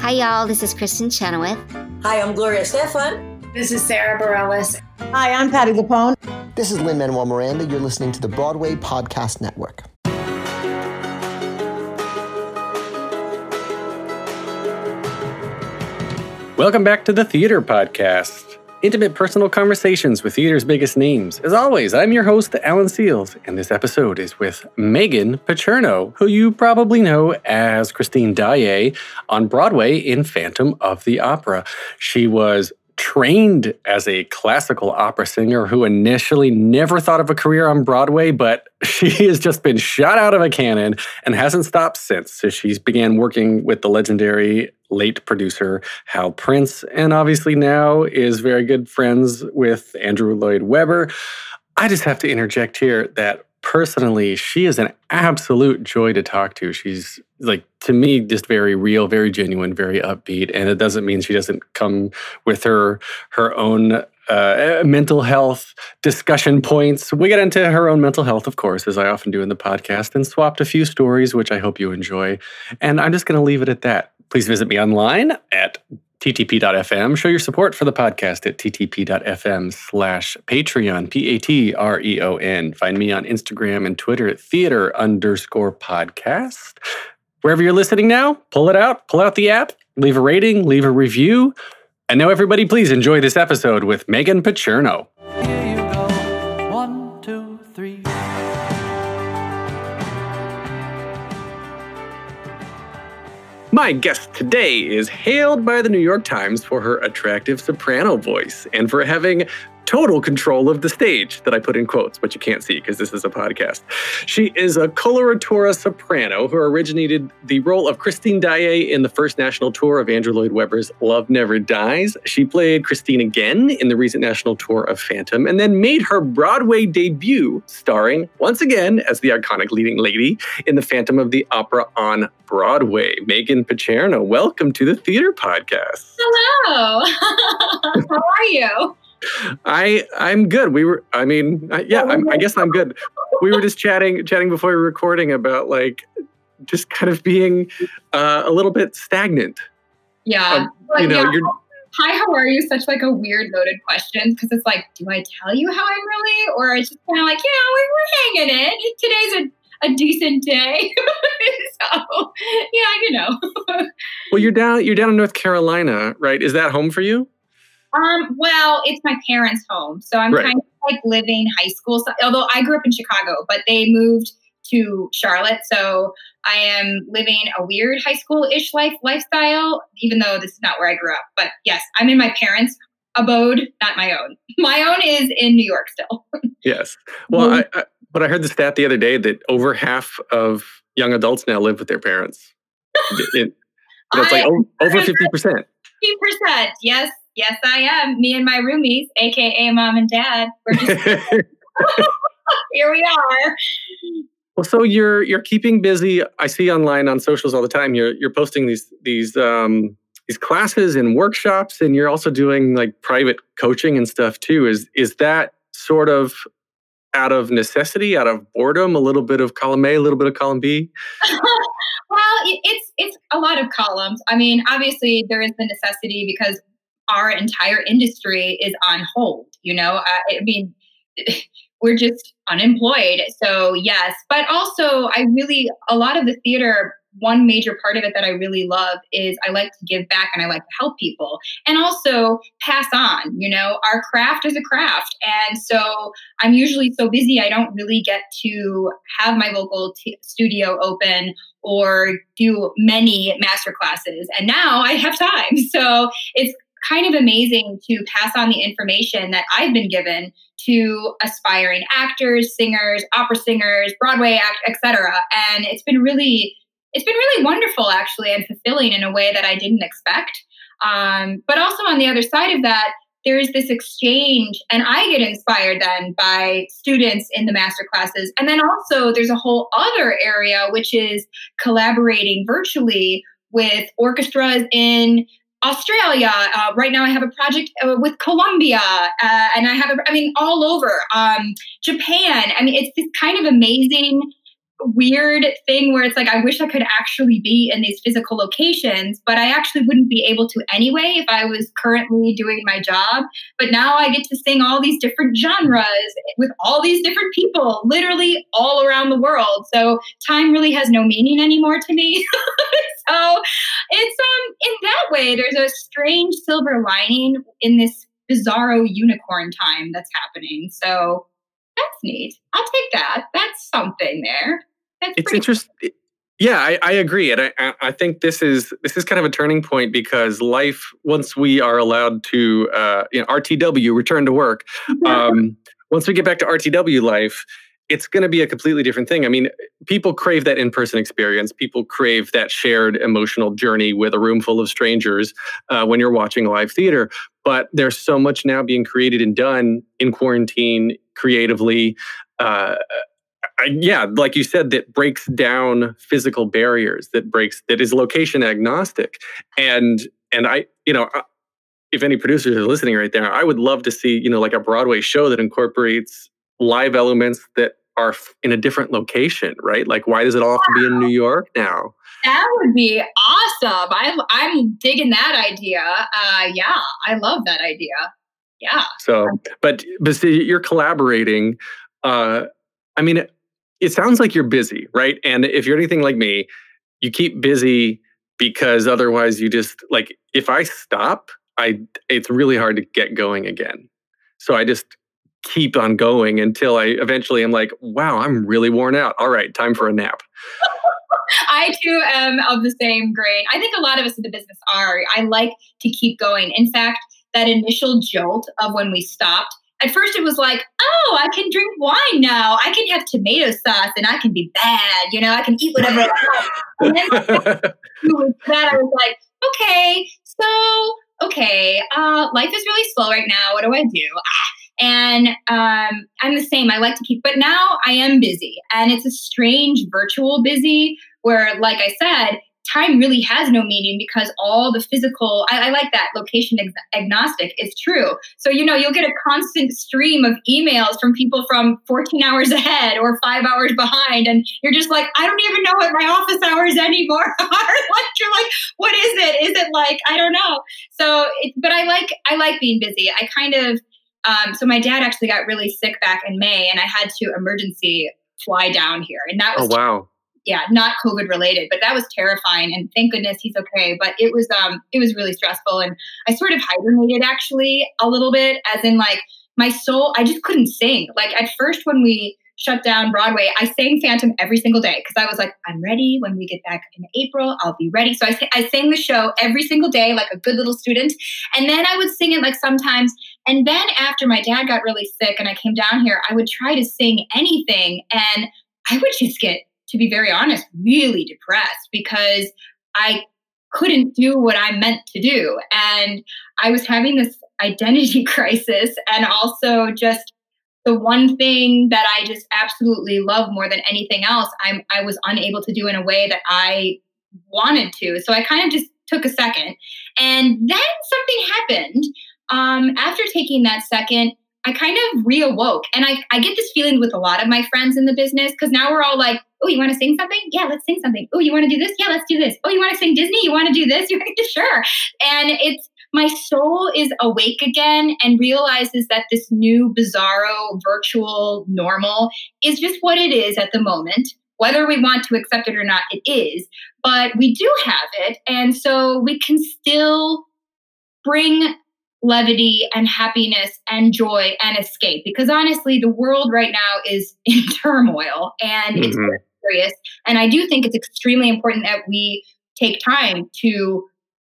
Hi, y'all. This is Kristen Chenoweth. Hi, I'm Gloria Stefan. This is Sarah Bareilles. Hi, I'm Patti LuPone. This is Lin-Manuel Miranda. You're listening to the Broadway Podcast Network. Welcome back to the Theater Podcast. Intimate personal conversations with theater's biggest names. As always, I'm your host, Alan Seals, and this episode is with Megan Picerno, who you probably know as Christine Daae on Broadway in Phantom of the Opera. She was trained as a classical opera singer who initially never thought of a career on Broadway, but she has just been shot out of a cannon and hasn't stopped since. So she's began working with the legendary late producer Hal Prince, and obviously now is very good friends with Andrew Lloyd Webber. I just have to interject here that personally, she is an absolute joy to talk to. She's, like, to me, just very real, very genuine, very upbeat. And it doesn't mean she doesn't come with her own mental health discussion points. We get into her own mental health, of course, as I often do in the podcast, and swapped a few stories, which I hope you enjoy. And I'm just going to leave it at that. Please visit me online at ttp.fm. Show your support for the podcast at ttp.fm/Patreon, Patreon. Find me on Instagram and Twitter at theater_podcast. Wherever you're listening now, pull out the app, leave a rating, leave a review. And now everybody, please enjoy this episode with Megan Picerno. Here you go. 1, 2, 3. My guest today is hailed by the New York Times for her attractive soprano voice and for having total control of the stage, that I put in quotes, but you can't see because this is a podcast. She is a coloratura soprano who originated the role of Christine Daae in the first national tour of Andrew Lloyd Webber's Love Never Dies. She played Christine again in the recent national tour of Phantom, and then made her Broadway debut starring, once again, as the iconic leading lady in the Phantom of the Opera on Broadway. Megan Picerno, welcome to the Theater Podcast. Hello. How are you? I'm good. I guess I'm good. We were just chatting before we were recording about, like, just kind of being a little bit stagnant. Yeah. Hi, how are you? Such like a weird loaded question, because it's like, do I tell you how I'm really, or it's just kind of like, we're hanging in. Today's a decent day. So, yeah, Well, you're down in North Carolina, right? Is that home for you? Well, it's my parents' home, so I'm kind of like living high school. So, although I grew up in Chicago, but they moved to Charlotte, so I am living a weird high school-ish lifestyle, even though this is not where I grew up. But yes, I'm in my parents' abode, not my own. My own is in New York still. Yes. Well, I heard the stat the other day that over half of young adults now live with their parents. It's like over 50%. 50%. Yes, I am. Me and my roomies, aka mom and dad. We're just here we are. Well, so you're keeping busy. I see online on socials all the time. You're posting these classes and workshops, and you're also doing, like, private coaching and stuff too. Is that sort of out of necessity, out of boredom, a little bit of column A, a little bit of column B? Well, it's a lot of columns. I mean, obviously there is the necessity because our entire industry is on hold, we're just unemployed. So yes, but also a lot of the theater, one major part of it that I really love is I like to give back and I like to help people and also pass on, our craft is a craft. And so I'm usually so busy, I don't really get to have my local studio open or do many master classes. And now I have time. So it's kind of amazing to pass on the information that I've been given to aspiring actors, singers, opera singers, Broadway etc. And it's been really wonderful, actually, and fulfilling in a way that I didn't expect. But also on the other side of that, there is this exchange, and I get inspired then by students in the master classes. And then also there's a whole other area, which is collaborating virtually with orchestras in Australia. Right now I have a project with Colombia, and I have all over. Japan. I mean, it's this kind of amazing weird thing where it's like, I wish I could actually be in these physical locations, but I actually wouldn't be able to anyway if I was currently doing my job. But now I get to sing all these different genres with all these different people, literally all around the world. So time really has no meaning anymore to me. So it's in that way, there's a strange silver lining in this bizarro unicorn time that's happening. So that's neat. I'll take that. That's something there. It's interesting. Yeah, I agree, and I think this is kind of a turning point because life, once we are allowed to RTW, return to work, once we get back to RTW life, it's going to be a completely different thing. I mean, people crave that in-person experience. People crave that shared emotional journey with a room full of strangers when you're watching live theater. But there's so much now being created and done in quarantine creatively. Like you said, that breaks down physical barriers, that is location agnostic. And I, if any producers are listening right there, I would love to see, like a Broadway show that incorporates live elements that are in a different location, right? Like, why does it all have to be in New York now? That would be awesome. I'm digging that idea. Yeah, I love that idea. Yeah. So, but see, you're collaborating. I mean, it sounds like you're busy, right? And if you're anything like me, you keep busy because otherwise you just, like, if I stop, it's really hard to get going again. So I just keep on going until I eventually am like, wow, I'm really worn out. All right, time for a nap. I too am of the same grain. I think a lot of us in the business are. I like to keep going. In fact, that initial jolt of when we stopped, at first it was like, oh, I can drink wine now. I can have tomato sauce and I can be bad. I can eat whatever I want. And then with that, I was like, okay, life is really slow right now. What do I do? And I'm the same. I like to keep, but now I am busy. And it's a strange virtual busy where, like I said, time really has no meaning because all the physical, I like that location agnostic is true. So, you'll get a constant stream of emails from people from 14 hours ahead or 5 hours behind. And you're just like, I don't even know what my office hours anymore are. You're like, what is it? Is it like, I don't know. So, but I like being busy. I kind of, so my dad actually got really sick back in May and I had to emergency fly down here. And that was, not COVID related, but that was terrifying. And thank goodness he's okay. But it was really stressful. And I sort of hibernated actually a little bit, as in like my soul, I just couldn't sing. Like at first when we shut down Broadway, I sang Phantom every single day because I was like, I'm ready. When we get back in April, I'll be ready. So I sang the show every single day like a good little student. And then I would sing it like sometimes. And then after my dad got really sick and I came down here, I would try to sing anything. And I would just get, to be very honest, really depressed because I couldn't do what I meant to do. And I was having this identity crisis and also just the one thing that I just absolutely love more than anything else, I was unable to do in a way that I wanted to. So I kind of just took a second. And then something happened. After taking that second, I kind of reawoke. And I get this feeling with a lot of my friends in the business because now we're all like, oh, you want to sing something? Yeah, let's sing something. Oh, you want to do this? Yeah, let's do this. Oh, you want to sing Disney? You want to do this? You're like, sure. And it's, my soul is awake again and realizes that this new bizarro virtual normal is just what it is at the moment. Whether we want to accept it or not, it is. But we do have it. And so we can still bring levity and happiness and joy and escape. Because honestly, the world right now is in turmoil and it's very serious. And I do think it's extremely important that we take time to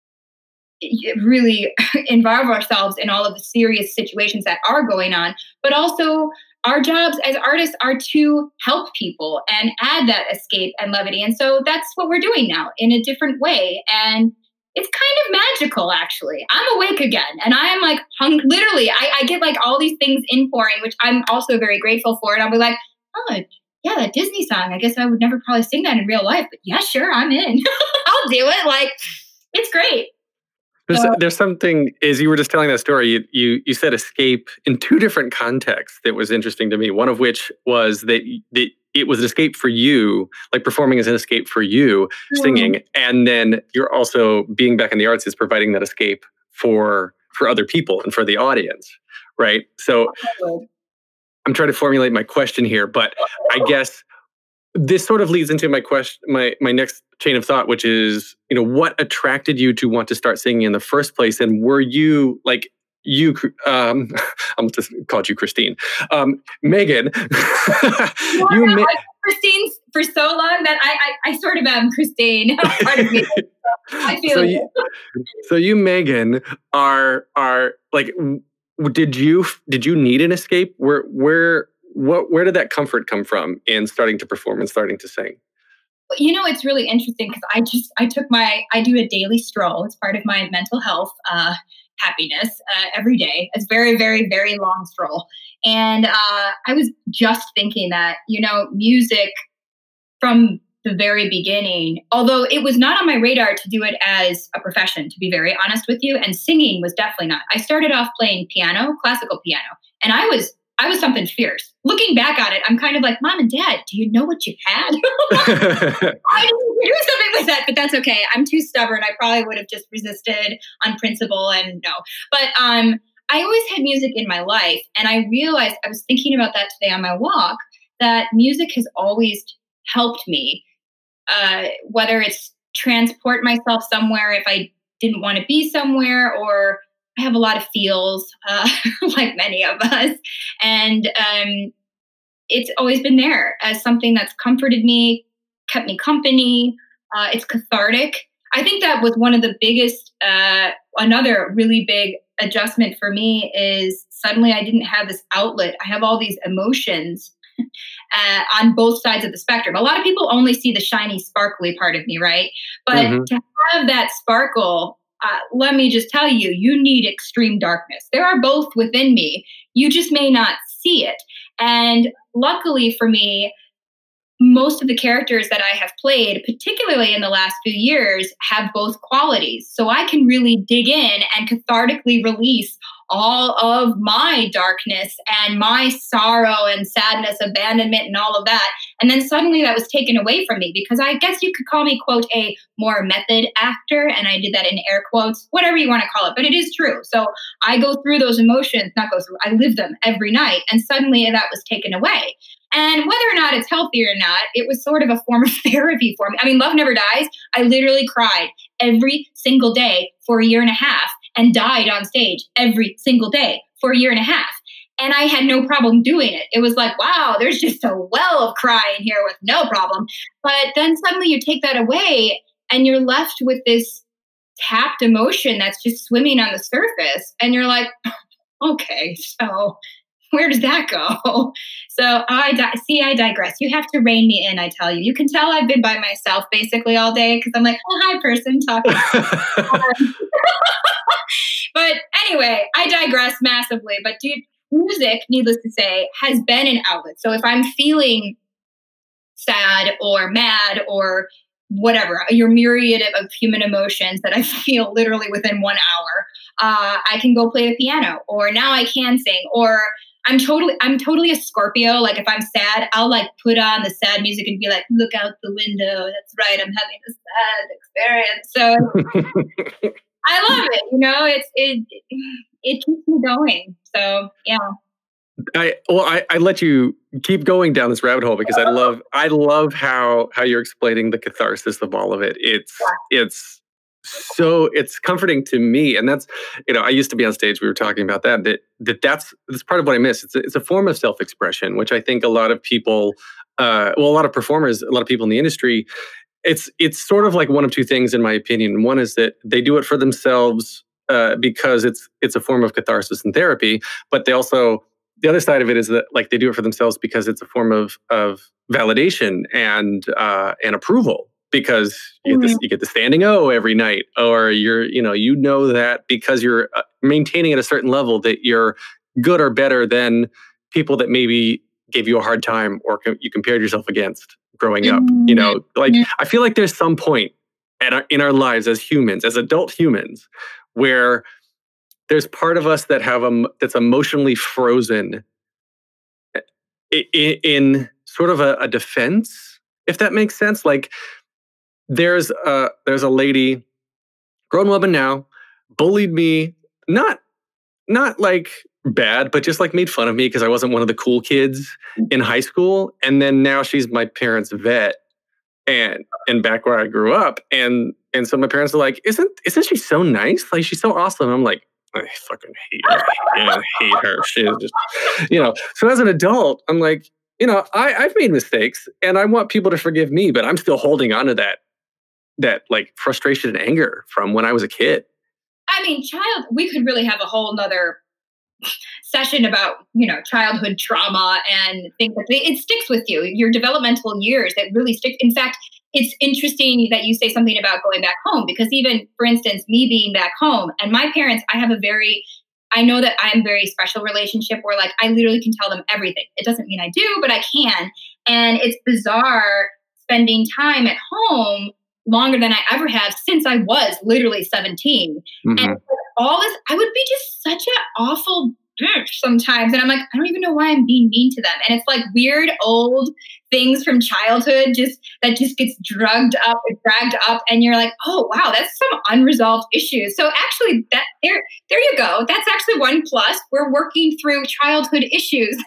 really involve ourselves in all of the serious situations that are going on. But also our jobs as artists are to help people and add that escape and levity. And so that's what we're doing now in a different way. And it's kind of magical, actually. I'm awake again. And I am like, literally, I get like all these things inpouring, which I'm also very grateful for. And I'll be like, oh, yeah, that Disney song. I guess I would never probably sing that in real life. But yeah, sure, I'm in. I'll do it. Like, it's great. There's something, as you were just telling that story, you said escape in two different contexts that was interesting to me. One of which was that it was an escape for you, like performing as an escape for you, singing, and then you're also being back in the arts is providing that escape for other people and for the audience, right? So I'm trying to formulate my question here, but I guess this sort of leads into my question, my next chain of thought, which is, what attracted you to want to start singing in the first place? And were you like, I'm just called you Christine. Megan, Christine for so long that I sort of am Christine. Part of me. I feel so you, Megan, are like, did you need an escape? Where did that comfort come from in starting to perform and starting to sing? It's really interesting because I do a daily stroll. It's part of my mental health happiness every day. It's very, very, very long stroll. And I was just thinking that, music from the very beginning, although it was not on my radar to do it as a profession, to be very honest with you, and singing was definitely not. I started off playing piano, classical piano, and I was something fierce. Looking back on it, I'm kind of like, Mom and Dad, do you know what you had? I didn't do something with that, but that's okay. I'm too stubborn. I probably would have just resisted on principle and no. But I always had music in my life. And I realized, I was thinking about that today on my walk, that music has always helped me, whether it's transport myself somewhere if I didn't want to be somewhere, or I have a lot of feels, like many of us. And it's always been there as something that's comforted me, kept me company. It's cathartic. I think that was one of the biggest, another really big adjustment for me is suddenly I didn't have this outlet. I have all these emotions on both sides of the spectrum. A lot of people only see the shiny, sparkly part of me, right? But to have that sparkle, let me just tell you, you need extreme darkness. There are both within me. You just may not see it. And luckily for me, most of the characters that I have played, particularly in the last few years, have both qualities. So I can really dig in and cathartically release all of my darkness and my sorrow and sadness, abandonment, and all of that. And then suddenly that was taken away from me because I guess you could call me, quote, a more method actor. And I did that in air quotes, whatever you want to call it. But it is true. So I go through those emotions, I live them every night. And suddenly that was taken away. And whether or not it's healthy or not, it was sort of a form of therapy for me. I mean, Love Never Dies. I literally cried every single day for a year and a half and died on stage every single day for a year and a half. And I had no problem doing it. It was like, wow, there's just a well of crying here with no problem. But then suddenly you take that away and you're left with this tapped emotion that's just swimming on the surface. And you're like, okay, so where does that go? So I digress. You have to rein me in, I tell you. You can tell I've been by myself basically all day because I'm like, oh, hi, person, talking. But anyway, I digress massively. But dude, music, needless to say, has been an outlet. So if I'm feeling sad or mad or whatever, your myriad of human emotions that I feel literally within 1 hour, I can go play the piano, or now I can sing, or I'm totally a Scorpio. Like if I'm sad, I'll like put on the sad music and be like, look out the window. That's right. I'm having a sad experience. So I love it. It keeps me going. So yeah. I let you keep going down this rabbit hole because I love how you're explaining the catharsis of all of it. It's comforting to me. And that's, I used to be on stage. We were talking about that's part of what I miss. It's a form of self-expression, which I think a lot of people, a lot of performers, a lot of people in the industry, it's sort of like one of two things in my opinion. One is that they do it for themselves because it's a form of catharsis and therapy, but they also, the other side of it is that like they do it for themselves because it's a form of validation and approval. Because you get the standing O every night, or you know that because you're maintaining at a certain level that you're good or better than people that maybe gave you a hard time or you compared yourself against growing up. I feel like there's some point in our lives as humans, as adult humans, where there's part of us that that's emotionally frozen in sort of a defense, if that makes sense. Like there's a lady, grown woman now, bullied me, not like bad, but just like made fun of me because I wasn't one of the cool kids in high school. And then now she's my parents' vet and back where I grew up. And so my parents are like, isn't she so nice? Like she's so awesome. I'm like, I fucking hate her. I hate her. She's just, So as an adult, I'm like, I've made mistakes and I want people to forgive me, but I'm still holding on to that like frustration and anger from when I was a kid. I mean, we could really have a whole nother session about, childhood trauma and things like that. It sticks with you. Your developmental years, it really sticks. In fact, it's interesting that you say something about going back home, because even, for instance, me being back home and my parents, I know that I'm a very special relationship where like I literally can tell them everything. It doesn't mean I do, but I can. And it's bizarre spending time at home longer than I ever have since I was literally 17. Mm-hmm. And all this, I would be just such an awful bitch sometimes. And I'm like, I don't even know why I'm being mean to them. And it's like weird old things from childhood that just gets dragged up. And you're like, oh, wow, that's some unresolved issues. So actually there you go. That's actually one plus. We're working through childhood issues.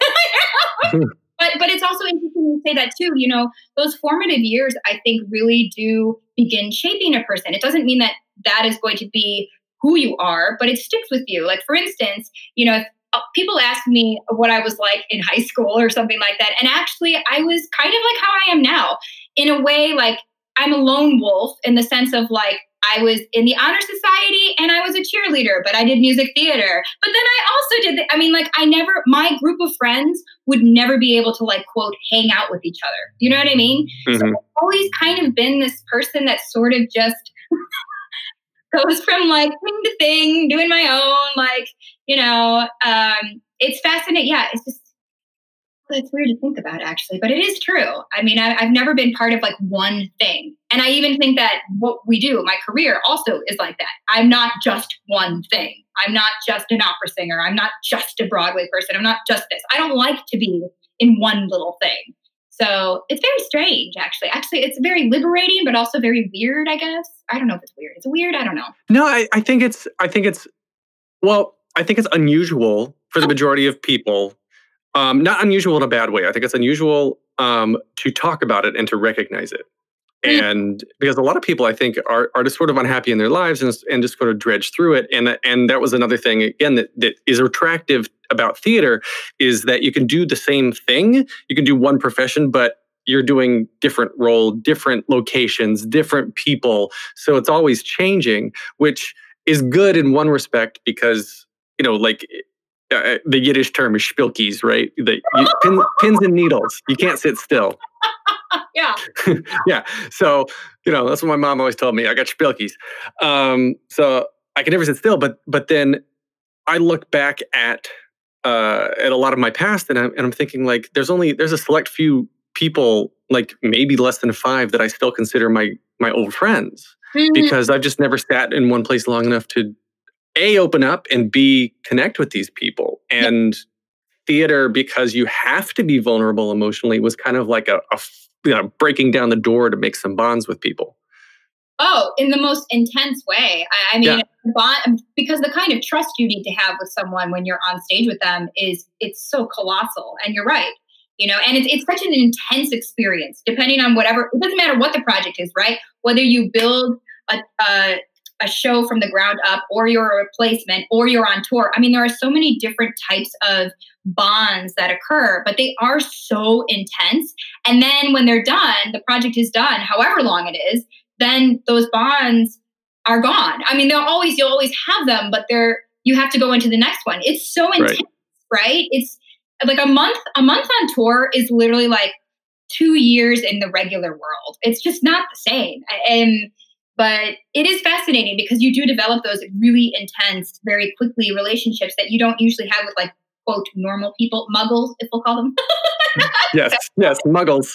But it's also interesting to say that too, those formative years, I think, really do begin shaping a person. It doesn't mean that is going to be who you are, but it sticks with you. Like, for instance, if people ask me what I was like in high school or something like that, and actually I was kind of like how I am now. In a way, like I'm a lone wolf in the sense of like, I was in the honor society and I was a cheerleader, but I did music theater. But then I also did, my group of friends would never be able to like, quote, hang out with each other. You know what I mean? Mm-hmm. So I've always kind of been this person that sort of just goes from like thing to thing, doing my own, like, it's fascinating. Yeah, it's weird to think about actually, but it is true. I mean, I've never been part of like one thing. And I even think that what we do, my career also is like that. I'm not just one thing. I'm not just an opera singer. I'm not just a Broadway person. I'm not just this. I don't like to be in one little thing. So it's very strange, actually. Actually, it's very liberating, but also very weird, I guess. I don't know if it's weird. It's weird. I don't know. No, I think it's unusual for the majority of people. Not unusual in a bad way. I think it's unusual to talk about it and to recognize it. And because a lot of people, I think, are just sort of unhappy in their lives and just sort of dredge through it. And that was another thing, again, that is attractive about theater is that you can do the same thing. You can do one profession, but you're doing different role, different locations, different people. So it's always changing, which is good in one respect because, the Yiddish term is spilkies, right? Pins and needles. You can't sit still. Yeah. Yeah. So, that's what my mom always told me. I got spilkies. So I can never sit still. But then I look back at a lot of my past and I'm thinking like, there's a select few people, like maybe less than 5 that I still consider my old friends because I've just never sat in one place long enough to A, open up and B, connect with these people. And theater, because you have to be vulnerable emotionally, was kind of like a breaking down the door to make some bonds with people. Oh, in the most intense way. I mean, because the kind of trust you need to have with someone when you're on stage with them it's so colossal. And you're right, and it's such an intense experience, depending on whatever, it doesn't matter what the project is, right? Whether you build a show from the ground up or you're a replacement or you're on tour. I mean, there are so many different types of bonds that occur, but they are so intense. And then when they're done, the project is done, however long it is, then those bonds are gone. I mean, you'll always have them, but you have to go into the next one. It's so intense, right? It's like a month on tour is literally like 2 years in the regular world. It's just not the same. But it is fascinating because you do develop those really intense, very quickly relationships that you don't usually have with like, quote, normal people, muggles, if we'll call them. Yes, muggles.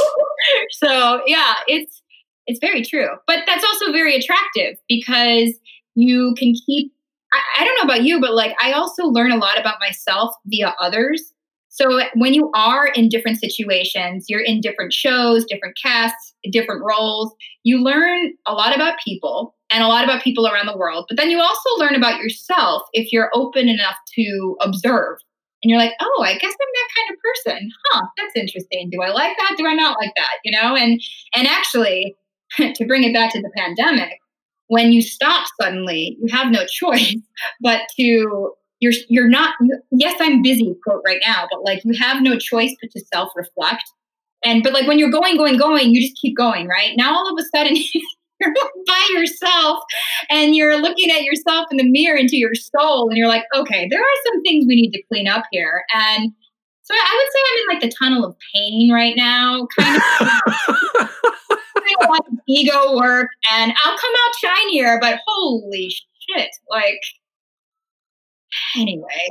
So yeah, it's very true. But that's also very attractive because you can keep, I don't know about you, but like I also learn a lot about myself via others. So when you are in different situations, you're in different shows, different casts, different roles, you learn a lot about people and a lot about people around the world. But then you also learn about yourself if you're open enough to observe. And you're like, oh, I guess I'm that kind of person. Huh, that's interesting. Do I like that? Do I not like that? You know, and actually, to bring it back to the pandemic, when you stop suddenly, you have no choice but to, you're not, yes, I'm busy, quote, right now, but like you have no choice but to self-reflect. But like when you're going, you just keep going, right? Now all of a sudden you're by yourself and you're looking at yourself in the mirror into your soul and you're like, okay, there are some things we need to clean up here. And so I would say I'm in like the tunnel of pain right now, kind of doing a lot of ego work, and I'll come out shinier, but holy shit, like, anyway.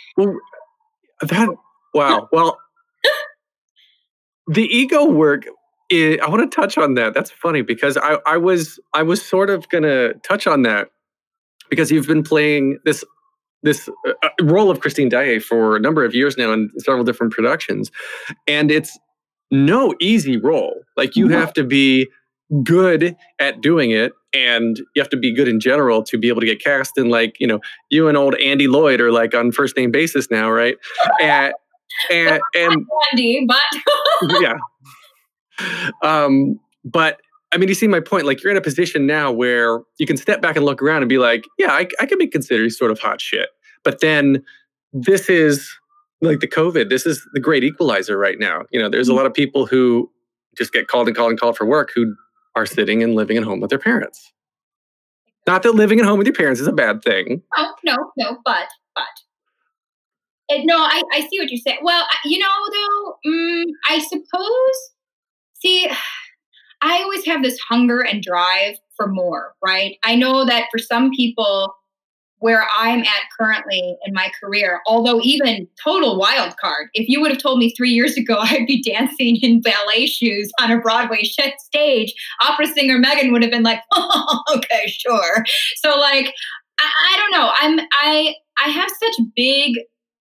Wow. Well, the ego work, I want to touch on that. That's funny because I was sort of going to touch on that because you've been playing this role of Christine Daae for a number of years now in several different productions. And it's no easy role. Like you have to be good at doing it, and you have to be good in general to be able to get cast in, like, you know, you and old Andy Lloyd are like on first name basis now, right? And Andy, but yeah. But I mean, you see my point. Like, you're in a position now where you can step back and look around and be like, yeah, I can be considered sort of hot shit. But then this is like the COVID. This is the great equalizer right now. You know, there's a lot of people who just get called for work who are sitting and living at home with their parents. Not that living at home with your parents is a bad thing. Oh, no, but. No, I see what you're saying. Well, you know, though, I suppose, see, I always have this hunger and drive for more, right? I know that for some people, where I'm at currently in my career, although even total wild card, if you would have told me 3 years ago I'd be dancing in ballet shoes on a Broadway stage, opera singer Megan would have been like, oh, okay, sure. So like, I don't know. I have such big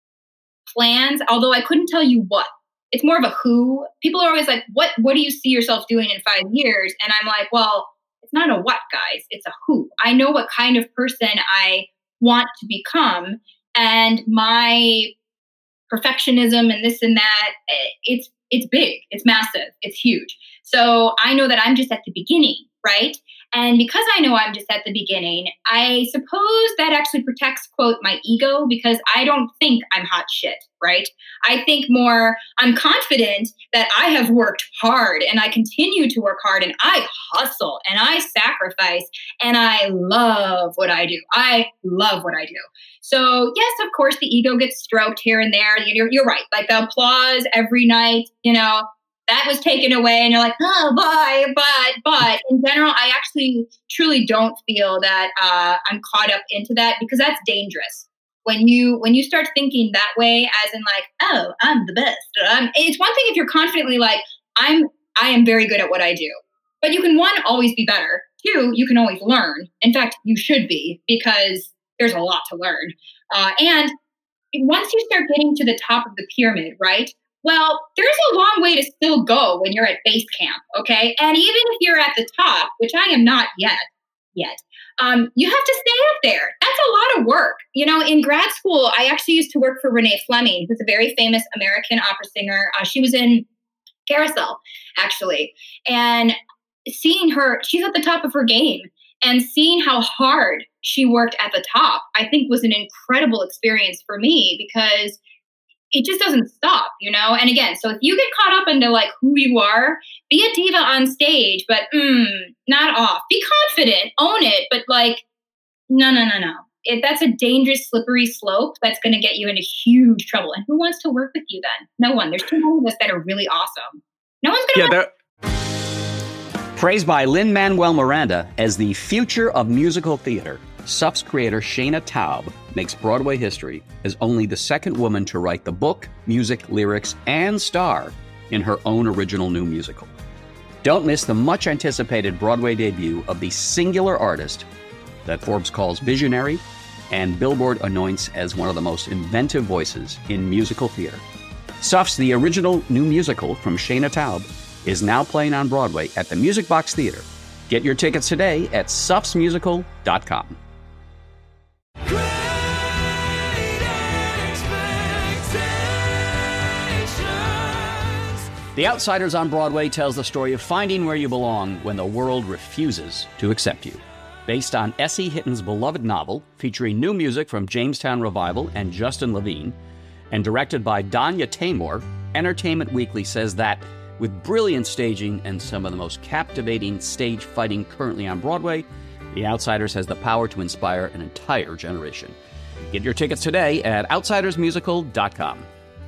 plans, although I couldn't tell you what. It's more of a who. People are always like, what do you see yourself doing in 5 years? And I'm like, well, it's not a what, guys. It's a who. I know what kind of person I want to become, and my perfectionism and this and that, it's big, it's massive, it's huge. So I know that I'm just at the beginning, right? And because I know I'm just at the beginning, I suppose that actually protects, quote, my ego, because I don't think I'm hot shit, right? I think more, I'm confident that I have worked hard and I continue to work hard and I hustle and I sacrifice and I love what I do. I love what I do. So yes, of course, the ego gets stroked here and there. You're right. Like the applause every night, you know, that was taken away and you're like, oh, bye. But in general, I actually truly don't feel that I'm caught up into that, because that's dangerous. When you start thinking that way, as in like, oh, I'm the best. It's one thing if you're confidently like, I am very good at what I do. But you can, one, always be better. Two, you can always learn. In fact, you should be, because there's a lot to learn. And once you start getting to the top of the pyramid, right? Well, there's a long way to still go when you're at base camp, okay? And even if you're at the top, which I am not yet, you have to stay up there. That's a lot of work. You know, in grad school, I actually used to work for Renee Fleming, who's a very famous American opera singer. She was in Carousel, actually. And seeing her, she's at the top of her game. And seeing how hard she worked at the top, I think was an incredible experience for me, because it just doesn't stop, you know? And again, so if you get caught up into like who you are, be a diva on stage, but not off. Be confident, own it, but like, no. That's a dangerous, slippery slope that's going to get you into huge trouble. And who wants to work with you then? No one. There's too many of us that are really awesome. No one's going to Praised by Lin-Manuel Miranda as the future of musical theater, SUP's creator Shana Taub makes Broadway history as only the second woman to write the book, music, lyrics, and star in her own original new musical. Don't miss the much-anticipated Broadway debut of the singular artist that Forbes calls visionary and Billboard anoints as one of the most inventive voices in musical theater. Suff's the original new musical from Shayna Taub is now playing on Broadway at the Music Box Theater. Get your tickets today at suffsmusical.com. The Outsiders on Broadway tells the story of finding where you belong when the world refuses to accept you. Based on S.E. Hitton's beloved novel, featuring new music from Jamestown Revival and Justin Levine, and directed by Danya Taymor, Entertainment Weekly says that, with brilliant staging and some of the most captivating stage fighting currently on Broadway, The Outsiders has the power to inspire an entire generation. Get your tickets today at outsidersmusical.com.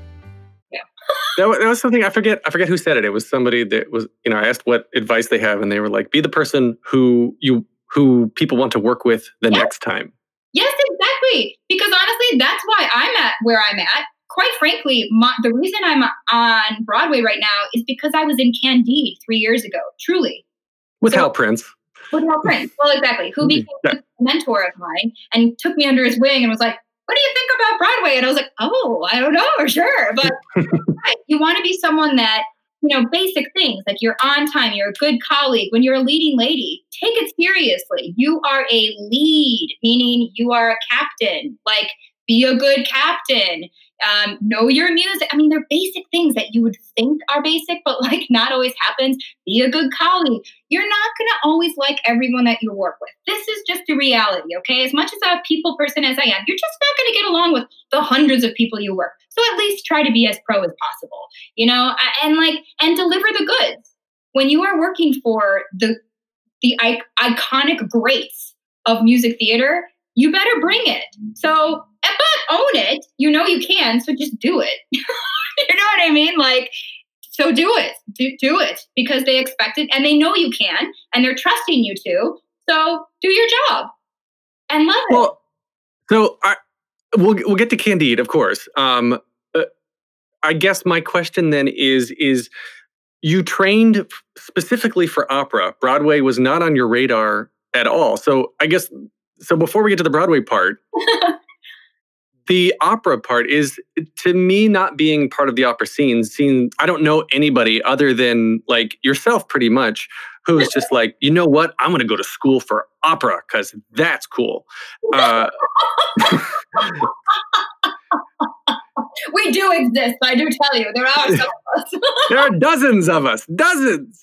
That was something I forget who said it. It was somebody that was, I asked what advice they have, and they were like, be the person who people want to work with the next time. Yes, exactly. Because honestly, that's why I'm at where I'm at. Quite frankly, the reason I'm on Broadway right now is because I was in Candide 3 years ago, truly. With Hal Prince. With Hal Prince, well, exactly. Who became a mentor of mine and took me under his wing and was like, what do you think about Broadway? And I was like, oh, I don't know, sure. But you want to be someone that, basic things, like you're on time, you're a good colleague. When you're a leading lady, take it seriously. You are a lead, meaning you are a captain. Like, be a good captain. Know your music. I mean, they're basic things that you would think are basic, but like not always happens. Be a good colleague. You're not going to always like everyone that you work with. This is just the reality, okay? As much as a people person as I am, you're just not going to get along with the hundreds of people you work. So at least try to be as pro as possible, and deliver the goods. When you are working for the iconic greats of music theater, you better bring it. So, but own it. You can, so just do it. You know what I mean? Like, so do it. Do it because they expect it and they know you can and they're trusting you to. So do your job and love it. Well, so we'll get to Candide, of course. I guess my question then is you trained specifically for opera. Broadway was not on your radar at all. So I guess, before we get to the Broadway part, the opera part is, to me, not being part of the opera scene, I don't know anybody other than like yourself pretty much, who's just like, you know what? I'm going to go to school for opera because that's cool. We do exist, I do tell you. There are some of us. There are dozens of us. Dozens.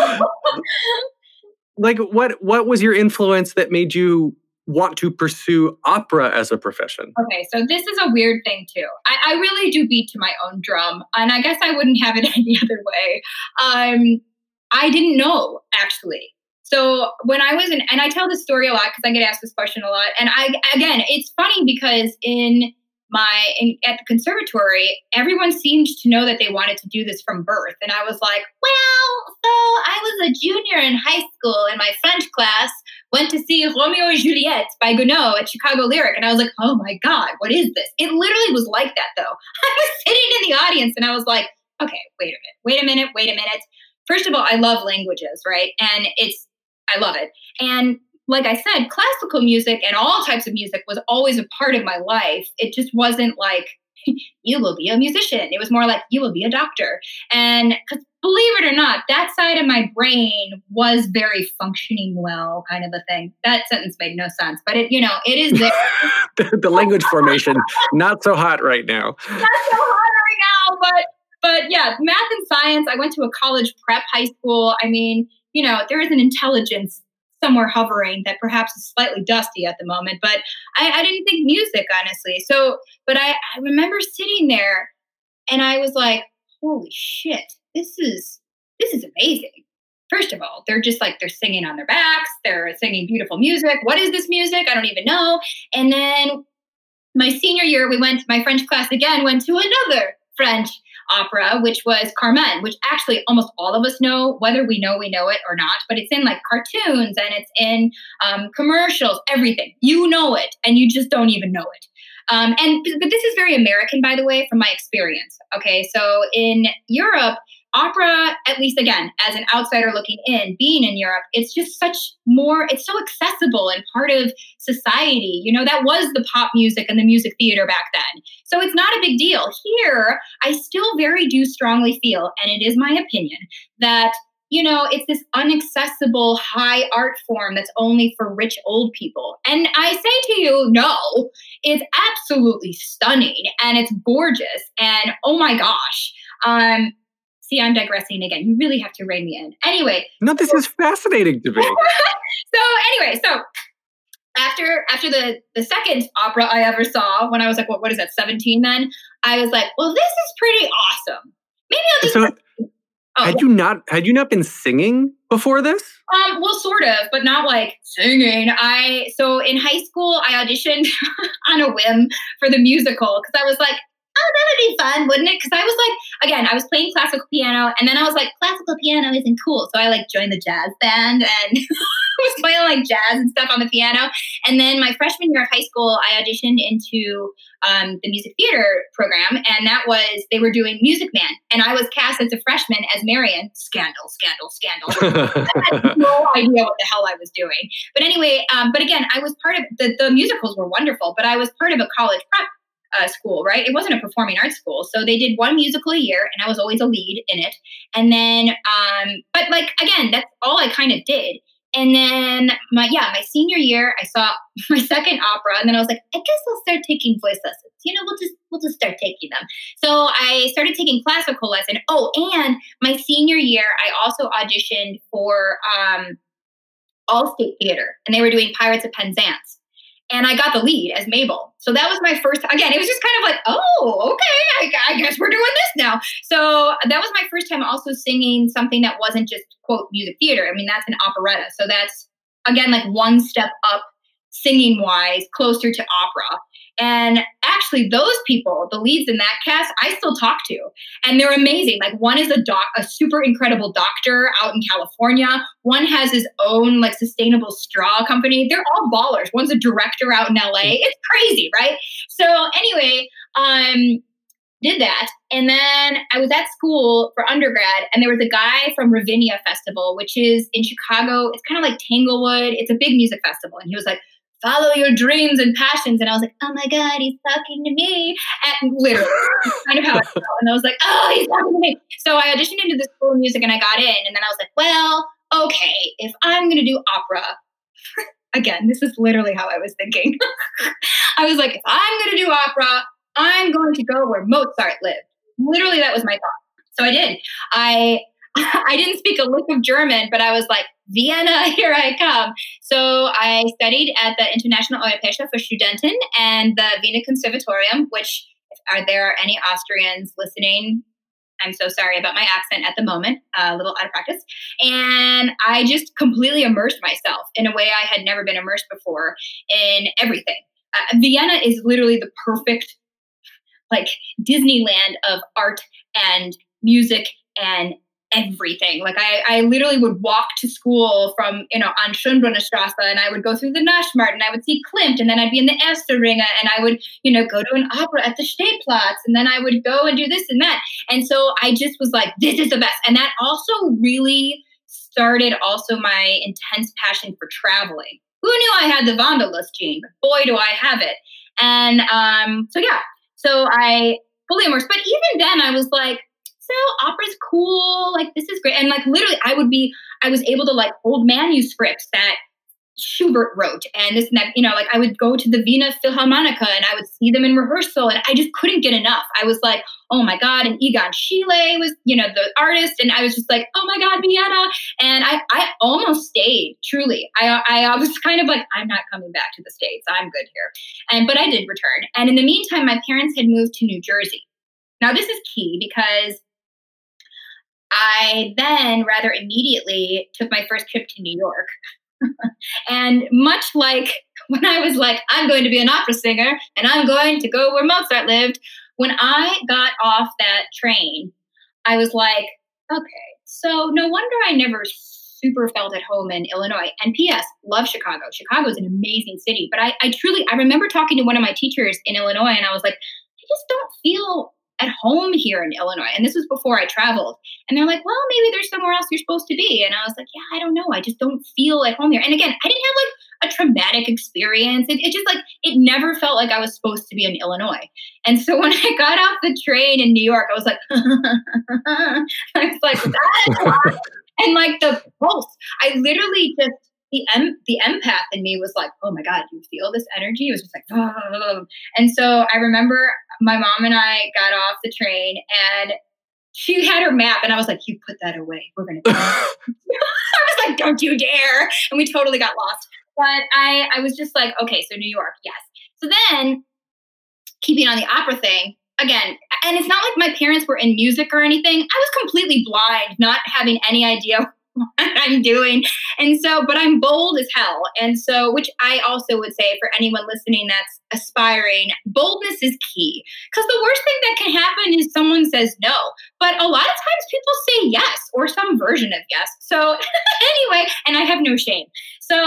Like, what was your influence that made you want to pursue opera as a profession? Okay, so this is a weird thing too. I really do beat to my own drum, and I guess I wouldn't have it any other way. I didn't know, actually. So when I was and I tell this story a lot because I get asked this question a lot. And it's funny because at the conservatory, everyone seemed to know that they wanted to do this from birth. And I was like, well, so I was a junior in high school and my French class went to see Romeo and Juliet by Gounod at Chicago Lyric. And I was like, oh my God, what is this? It literally was like that though. I was sitting in the audience and I was like, okay, wait a minute. First of all, I love languages, right? And I love it. And like I said, classical music and all types of music was always a part of my life. It just wasn't like, you will be a musician. It was more like, you will be a doctor. And because believe it or not, that side of my brain was very functioning well kind of a thing. That sentence made no sense, but it is there. The language formation, not so hot right now. Not so hot right now, but yeah, math and science. I went to a college prep high school. I mean, there is an intelligence somewhere hovering that perhaps is slightly dusty at the moment, but I didn't think music, honestly. So, but I remember sitting there and I was like, holy shit, this is amazing. First of all, they're just like, they're singing on their backs. They're singing beautiful music. What is this music? I don't even know. And then my senior year, my French class again went to another French opera, which was Carmen, which actually almost all of us know, whether we know it or not, but it's in like cartoons and it's in commercials, everything. You know it and you just don't even know it. But this is very American, by the way, from my experience. Okay, so in Europe, opera, at least again, as an outsider looking in, being in Europe, it's just it's so accessible and part of society. That was the pop music and the music theater back then. So it's not a big deal. Here, I still very do strongly feel, and it is my opinion, that it's this inaccessible high art form that's only for rich old people. And I say to you, no, it's absolutely stunning and it's gorgeous. And oh my gosh. See, I'm digressing again. You really have to rein me in. Anyway. No, this is fascinating to me. So after the second opera I ever saw, when I was like, what is that, 17 then? I was like, well, this is pretty awesome. Maybe I'll just... Had you not been singing before this? Well, sort of, but not like singing. So in high school, I auditioned on a whim for the musical because I was like, oh, that would be fun, wouldn't it? Because I was like, again, I was playing classical piano, and then I was like, classical piano isn't cool. So I like joined the jazz band and was playing like jazz and stuff on the piano. And then my freshman year of high school, I auditioned into the music theater program, and they were doing Music Man, and I was cast as a freshman as Marion. Scandal. I had no idea what the hell I was doing. But anyway, but again, I was part of the musicals were wonderful, but I was part of a college prep school, right? It wasn't a performing arts school. So they did one musical a year, and I was always a lead in it. And then, but like, again, that's all I kind of did. And then my senior year, I saw my second opera, and then I was like, I guess I'll start taking voice lessons. We'll just start taking them. So I started taking classical lesson. Oh, and my senior year, I also auditioned for Allstate Theater, and they were doing Pirates of Penzance. And I got the lead as Mabel. So that was my first, again, it was just kind of like, oh, okay, I guess we're doing this now. So that was my first time also singing something that wasn't just, quote, music theater. I mean, that's an operetta. So that's, again, like one step up singing-wise, closer to opera. And actually, those people, the leads in that cast, I still talk to. And they're amazing. Like, one is a super incredible doctor out in California. One has his own, like, sustainable straw company. They're all ballers. One's a director out in LA. It's crazy, right? So anyway, did that. And then I was at school for undergrad, and there was a guy from Ravinia Festival, which is in Chicago. It's kind of like Tanglewood. It's a big music festival. And he was like, follow your dreams and passions. And I was like, oh my God, he's talking to me. And literally, that's kind of how I felt. And I was like, oh, he's talking to me. So I auditioned into the School of Music, and I got in. And then I was like, well, okay, if I'm going to do opera, again, this is literally how I was thinking. I was like, if I'm going to do opera, I'm going to go where Mozart lived. Literally, that was my thought. So I did. I didn't speak a lick of German, but I was like, Vienna, here I come. So I studied at the International Europäische für Studenten and the Wiener Conservatorium, which, if there are any Austrians listening, I'm so sorry about my accent at the moment, a little out of practice. And I just completely immersed myself in a way I had never been immersed before in everything. Vienna is literally the perfect, like, Disneyland of art and music and everything. Like, I literally would walk to school from, on Schönbrunner Straße, and I would go through the Naschmarkt, and I would see Klimt, and then I'd be in the Erste Ringe, and I would, go to an opera at the Stehplatz, and then I would go and do this and that. And so I just was like, this is the best. And that also really started also my intense passion for traveling. Who knew I had the Wanderlust gene? But boy, do I have it. And so I fully immersed. But even then I was like, so opera's cool, like this is great. And like literally I was able to like hold manuscripts that Schubert wrote and this and that, like I would go to the Wiener Philharmonica and I would see them in rehearsal, and I just couldn't get enough. I was like, oh my God. And Egon Schiele was, the artist. And I was just like, oh my God, Vienna. And I almost stayed, truly. I was kind of like, I'm not coming back to the States. I'm good here. But I did return. And in the meantime, my parents had moved to New Jersey. Now this is key because I then rather immediately took my first trip to New York. And much like when I was like, I'm going to be an opera singer and I'm going to go where Mozart lived, when I got off that train, I was like, okay, so no wonder I never super felt at home in Illinois. And P.S., love Chicago. Chicago is an amazing city. But I remember talking to one of my teachers in Illinois, and I was like, I just don't feel at home here in Illinois. And this was before I traveled. And they're like, well, maybe there's somewhere else you're supposed to be. And I was like, yeah, I don't know. I just don't feel at home here. And again, I didn't have like a traumatic experience. It just like, it never felt like I was supposed to be in Illinois. And so when I got off the train in New York, I was like, I was like, that. And like the pulse, I literally just, the empath in me was like, oh my God, you feel this energy? It was just like, oh. And so I remember my mom and I got off the train and she had her map and I was like, you put that away. We're going to go. I was like, don't you dare. And we totally got lost. But I was just like, okay, so New York, yes. So then keeping on the opera thing, again, and it's not like my parents were in music or anything. I was completely blind, not having any idea what I'm doing. And so, but I'm bold as hell. And so, which I also would say for anyone listening that's aspiring, boldness is key. Because the worst thing that can happen is someone says no. But a lot of times people say yes or some version of yes. So anyway, and I have no shame. So,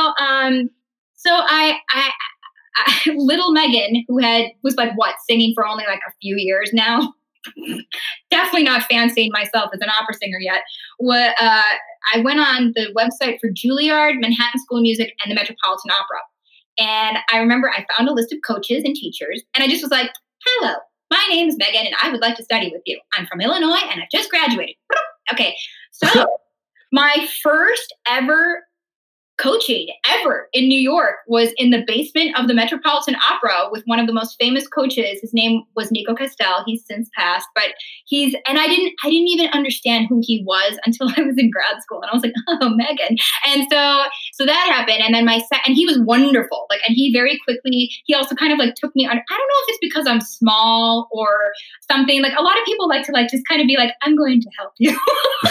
I little Megan, who was like, singing for only like a few years now, definitely not fancying myself as an opera singer yet. I went on the website for Juilliard, Manhattan School of Music, and the Metropolitan Opera. And I remember I found a list of coaches and teachers, and I just was like, hello, my name is Megan, and I would like to study with you. I'm from Illinois, and I've just graduated. Okay, so my first ever coaching ever in New York was in the basement of the Metropolitan Opera with one of the most famous coaches. His name was Nico Castell. He's since passed, but I didn't even understand who he was until I was in grad school. And I was like, oh, Megan. And so that happened. And then and he was wonderful. Like, and he very quickly, he also kind of like took me under. I don't know if it's because I'm small or something. Like a lot of people like to like just kind of be like, I'm going to help you.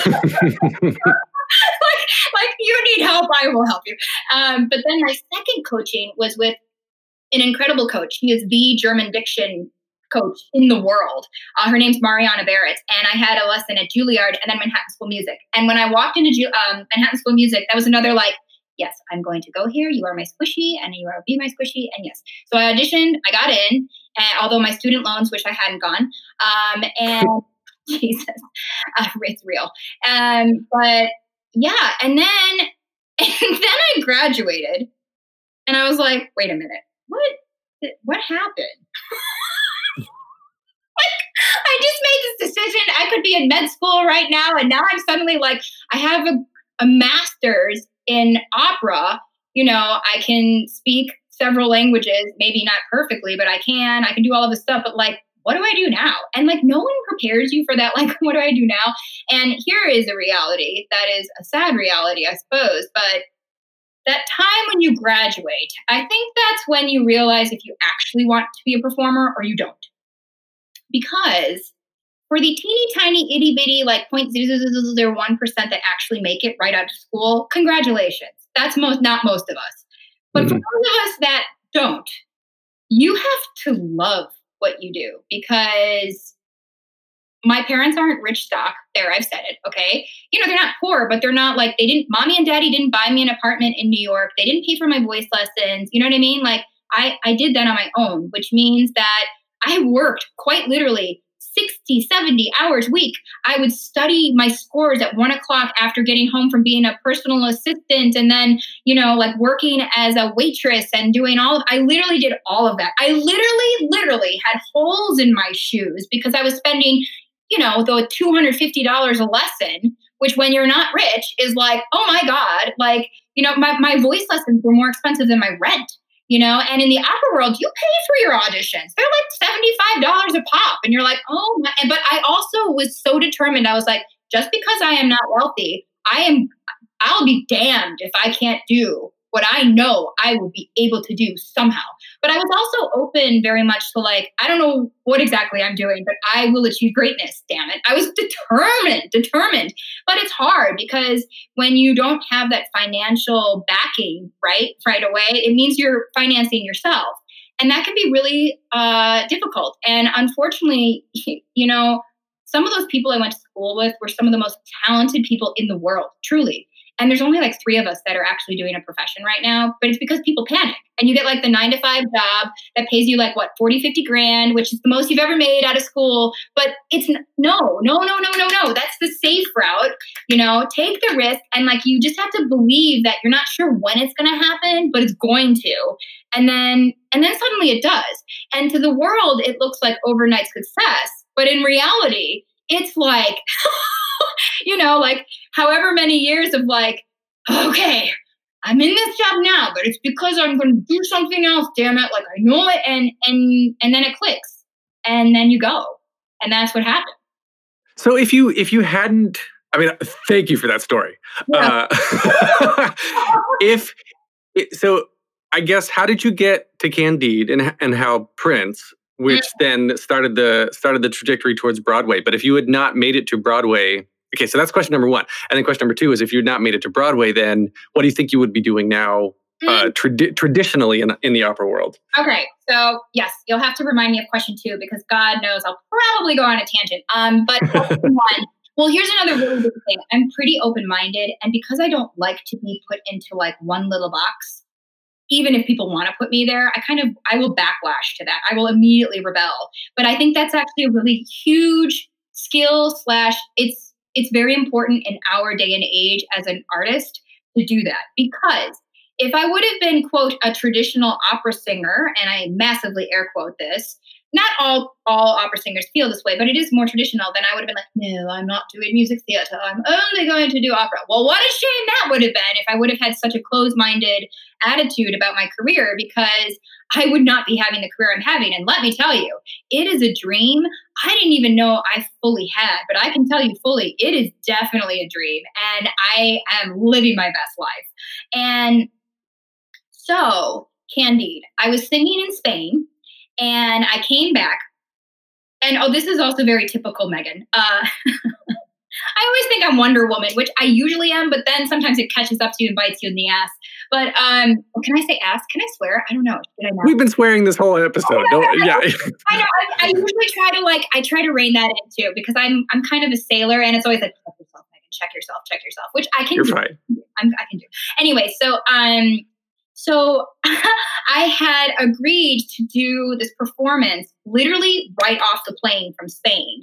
like you need help, I will help you. But then my second coaching was with an incredible coach. He is the German diction coach in the world. Her name's Mariana Barrett. And I had a lesson at Juilliard and then Manhattan School of Music. And when I walked into Manhattan School of Music, that was another like, yes, I'm going to go here. You are my squishy and you are be my squishy. And yes. So I auditioned, I got in, and although my student loans, which I hadn't gone. And Jesus, it's real. But yeah. And then I graduated and I was like, wait a minute, what happened? Like, I just made this decision. I could be in med school right now. And now I'm suddenly like, I have a master's in opera. You know, I can speak several languages, maybe not perfectly, but I can do all of this stuff. But like, what do I do now? And like, no one prepares you for that. Like, what do I do now? And here is a reality that is a sad reality, I suppose. But that time when you graduate, I think that's when you realize if you actually want to be a performer or you don't. Because for the teeny tiny itty bitty, like 0.0001% that actually make it right out of school, congratulations. That's not most of us. But for those of us that don't, you have to love what you do, because my parents aren't rich stock. There, I've said it. Okay. You know, they're not poor, but they're not like, mommy and daddy didn't buy me an apartment in New York. They didn't pay for my voice lessons. You know what I mean? Like I did that on my own, which means that I worked quite literally 60, 70 hours a week. I would study my scores at 1 o'clock after getting home from being a personal assistant. And then, you know, like working as a waitress and doing I literally did all of that. I literally had holes in my shoes because I was spending, you know, the $250 a lesson, which when you're not rich is like, oh my God, like, you know, my voice lessons were more expensive than my rent. You know, and in the opera world, you pay for your auditions. They're like $75 a pop. And you're like, oh my. But I also was so determined. I was like, just because I am not wealthy, I'll be damned if I can't do what I know I will be able to do somehow. But I was also open very much to like, I don't know what exactly I'm doing, but I will achieve greatness, damn it. I was determined. But it's hard because when you don't have that financial backing, right away, it means you're financing yourself. And that can be really difficult. And unfortunately, you know, some of those people I went to school with were some of the most talented people in the world, truly. And there's only like 3 of us that are actually doing a profession right now, but it's because people panic. And you get like the 9-to-5 job that pays you like what, 40, 50 grand, which is the most you've ever made out of school. But it's no. That's the safe route. Take the risk. And like, you just have to believe that you're not sure when it's going to happen, but it's going to. And then suddenly it does. And to the world, it looks like overnight success. But in reality, it's like, like however many years of like, okay, I'm in this job now, but it's because I'm going to do something else, damn it. Like I know it. And then it clicks and then you go. And that's what happened. So if you hadn't, I mean, thank you for that story. Yeah. So I guess, how did you get to Candide and how Prince, which then started the trajectory towards Broadway? But if you had not made it to Broadway, okay, so that's question number 1. And then question number 2 is, if you had not made it to Broadway, then what do you think you would be doing now traditionally in the opera world? Okay, so yes, you'll have to remind me of question 2 because God knows I'll probably go on a tangent. But question 1, well, here's another really big thing. I'm pretty open-minded, and because I don't like to be put into like one little box, even if people want to put me there, I will backlash to that. I will immediately rebel. But I think that's actually a really huge skill / it's very important in our day and age as an artist to do that. Because if I would have been, quote, a traditional opera singer, and I massively air quote this, not all opera singers feel this way, but it is more traditional, then I would have been like, no, I'm not doing music theater. I'm only going to do opera. Well, what a shame that would have been if I would have had such a closed-minded attitude about my career, because I would not be having the career I'm having. And let me tell you, it is a dream I didn't even know I fully had, but I can tell you fully, it is definitely a dream. And I am living my best life. And so, Candide, I was singing in Spain, and I came back. And this is also very typical Megan. I always think I'm Wonder Woman, which I usually am, but then sometimes it catches up to you and bites you in the ass. But can I say ass? Can I swear? I don't know. We've been swearing this whole episode. I know. I usually try to rein that in too, because I'm kind of a sailor, and it's always like, check yourself, Megan, check yourself, which I can do. Fine. I can do. Anyway, so I had agreed to do this performance literally right off the plane from Spain.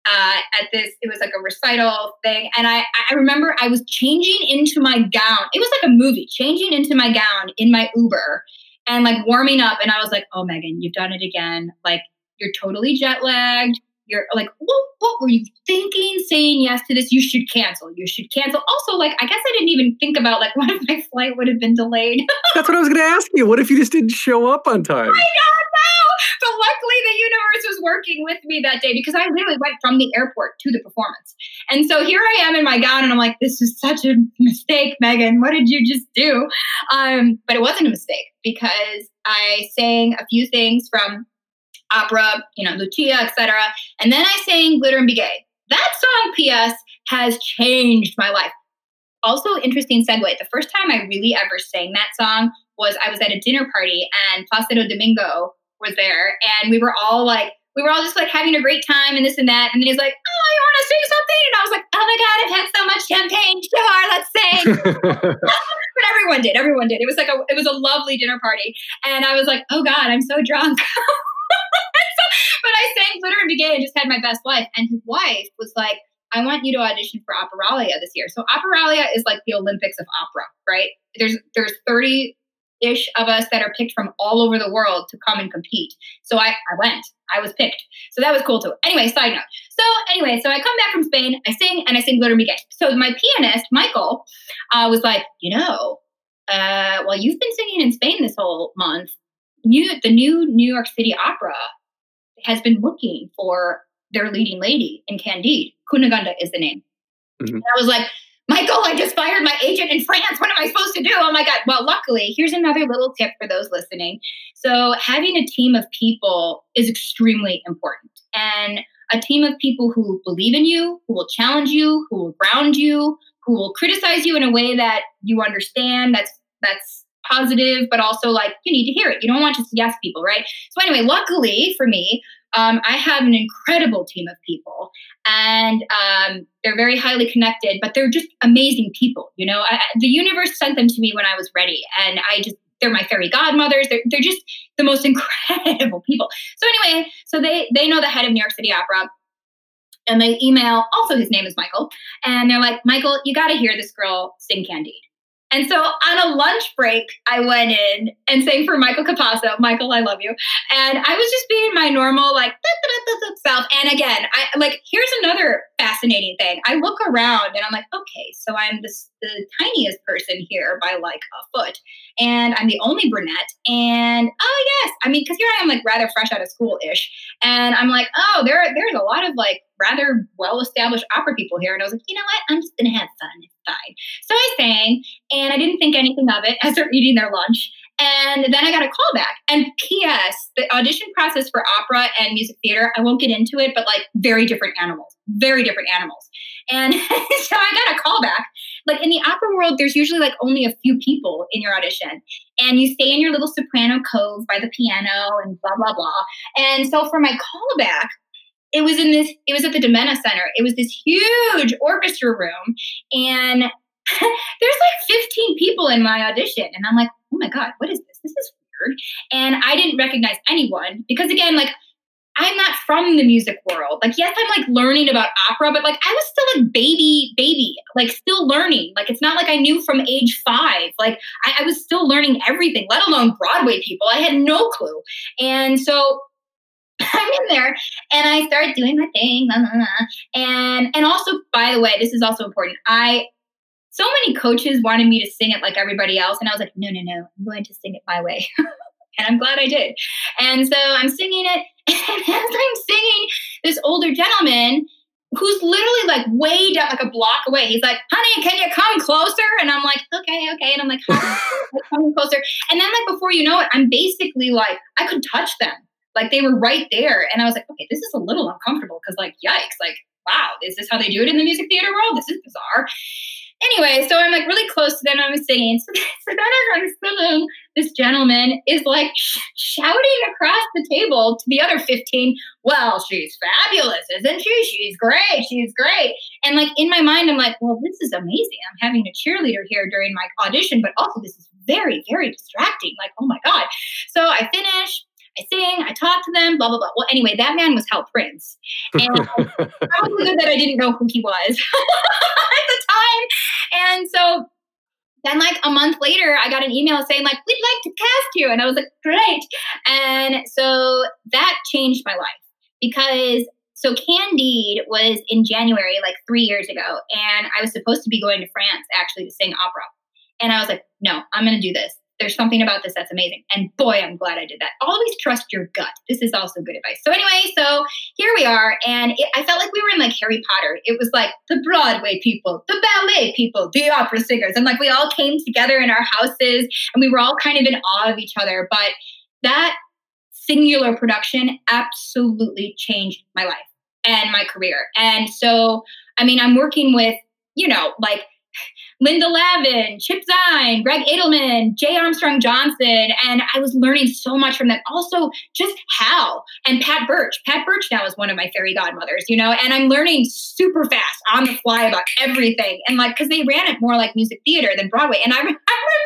It was like a recital thing. And I remember I was changing into my gown. It was like a movie, changing into my gown in my Uber and like warming up. And I was like, oh, Megan, you've done it again. Like, you're totally jet lagged. You're like, what were you thinking saying yes to this? You should cancel. Also, like, I guess I didn't even think about like, what if my flight would have been delayed? That's what I was going to ask you. What if you just didn't show up on time? I don't know. But luckily the universe was working with me that day, because I literally went from the airport to the performance. And so here I am in my gown, and I'm like, this is such a mistake, Megan. What did you just do? But it wasn't a mistake, because I sang a few things from opera, Lucia, etc. And then I sang Glitter and Be Gay. That song, P.S., has changed my life. Also, interesting segue. The first time I really ever sang that song was I was at a dinner party, and Placido Domingo was there, and we were all just like having a great time and this and that. And then he's like, oh, you want to sing something? And I was like, oh my God, I've had so much champagne. Sure, let's sing. But everyone did. It was a lovely dinner party. And I was like, oh God, I'm so drunk. But I sang Glitter and Be Gay and just had my best life. And his wife was like, I want you to audition for Operalia this year. So Operalia is like the Olympics of opera, right? There's 30-ish of us that are picked from all over the world to come and compete. So I went. I was picked. So that was cool too. Anyway, side note. So I come back from Spain, I sing Glitter and Be Gay. So my pianist, Michael, was like, well, you've been singing in Spain this whole month. The new New York City Opera has been looking for their leading lady in Candide. Cunegonde is the name. Mm-hmm. And I was like, Michael, I just fired my agent in France. What am I supposed to do? Oh my God. Well, luckily, here's another little tip for those listening. So having a team of people is extremely important. And a team of people who believe in you, who will challenge you, who will ground you, who will criticize you in a way that you understand, that's positive, but also like you need to hear it. You don't want just yes people, right? So anyway, luckily for me, I have an incredible team of people, and they're very highly connected, but they're just amazing people. You know, the universe sent them to me when I was ready, and they're my fairy godmothers. They're just the most incredible people. So anyway, so they know the head of New York City Opera. And they email, also his name is Michael, and they're like, Michael, you got to hear this girl sing Candide. And so on a lunch break, I went in and sang for Michael Capasso. Michael, I love you. And I was just being my normal, like, self. And again, here's another fascinating thing. I look around and I'm like, okay, so I'm the tiniest person here by like a foot. And I'm the only brunette. And, oh, yes. I mean, because here I am, like, rather fresh out of school-ish. And I'm like, oh, there's a lot of, like, rather well-established opera people here. And I was like, you know what? I'm just going to have fun. It's fine. So I sang, and I didn't think anything of it as they're eating their lunch. And then I got a call back. And P.S., the audition process for opera and music theater, I won't get into it, but like very different animals. And so I got a call back. Like in the opera world, there's usually like only a few people in your audition. And you stay in your little soprano cove by the piano and blah, blah, blah. And so for my callback, it was at the Domena Center. It was this huge orchestra room. And there's like 15 people in my audition. And I'm like, oh my God, what is this? This is weird. And I didn't recognize anyone because, again, like, I'm not from the music world. Like, yes, I'm like learning about opera, but like I was still a baby, like still learning. Like, it's not like I knew from age 5. Like I was still learning everything, let alone Broadway people. I had no clue. And so I'm in there and I started doing my thing. And also, by the way, this is also important. So many coaches wanted me to sing it like everybody else. And I was like, no, I'm going to sing it my way. And I'm glad I did. And so I'm singing it. And as I'm singing, this older gentleman who's literally like way down, like a block away, he's like, honey, can you come closer? And I'm like, okay. And I'm like, coming closer. And then like, before you know it, I'm basically like, I could touch them. Like they were right there. And I was like, okay, this is a little uncomfortable because like, yikes, like, wow, is this how they do it in the music theater world? This is bizarre. Anyway, so I'm like really close to them. I was singing. So then as I'm singing, this gentleman is like shouting across the table to the other 15, well, she's fabulous, isn't she? She's great. And like in my mind, I'm like, well, this is amazing. I'm having a cheerleader here during my audition, but also this is very, very distracting. Like, oh my God. So I finish. I sing, I talk to them, blah, blah, blah. Well, anyway, that man was Hal Prince. And probably good that I didn't know who he was at the time. And so then like a month later, I got an email saying like, we'd like to cast you. And I was like, great. And so that changed my life because so Candide was in January, like 3 years ago. And I was supposed to be going to France actually to sing opera. And I was like, no, I'm going to do this. There's something about this that's amazing. And boy, I'm glad I did that. Always trust your gut. This is also good advice. So anyway, so here we are. And I felt like we were in like Harry Potter. It was like the Broadway people, the ballet people, the opera singers. And like we all came together in our houses and we were all kind of in awe of each other. But that singular production absolutely changed my life and my career. And so, I mean, I'm working with, like Linda Lavin, Chip Zien, Greg Edelman, J. Armstrong Johnson. And I was learning so much from them. Also, just Hal and Pat Birch. Pat Birch now is one of my fairy godmothers, and I'm learning super fast on the fly about everything. And like, because they ran it more like music theater than Broadway. And I remember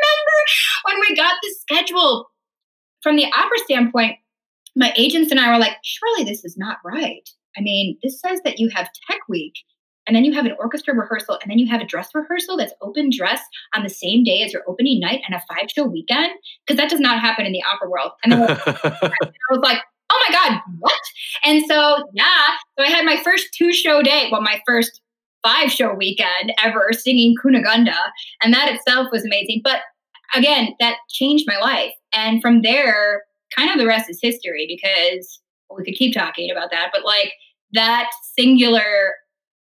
when we got the schedule from the opera standpoint, my agents and I were like, surely this is not right. I mean, this says that you have Tech Week. And then you have an orchestra rehearsal, and then you have a dress rehearsal that's open dress on the same day as your opening night and a 5-show weekend, because that does not happen in the opera world. And then I was like, oh my God, what? And so, so I had my first 2-show day, my first 5-show weekend ever singing Cunegonde, and that itself was amazing. But again, that changed my life. And from there, kind of the rest is history, because we could keep talking about that, but like that singular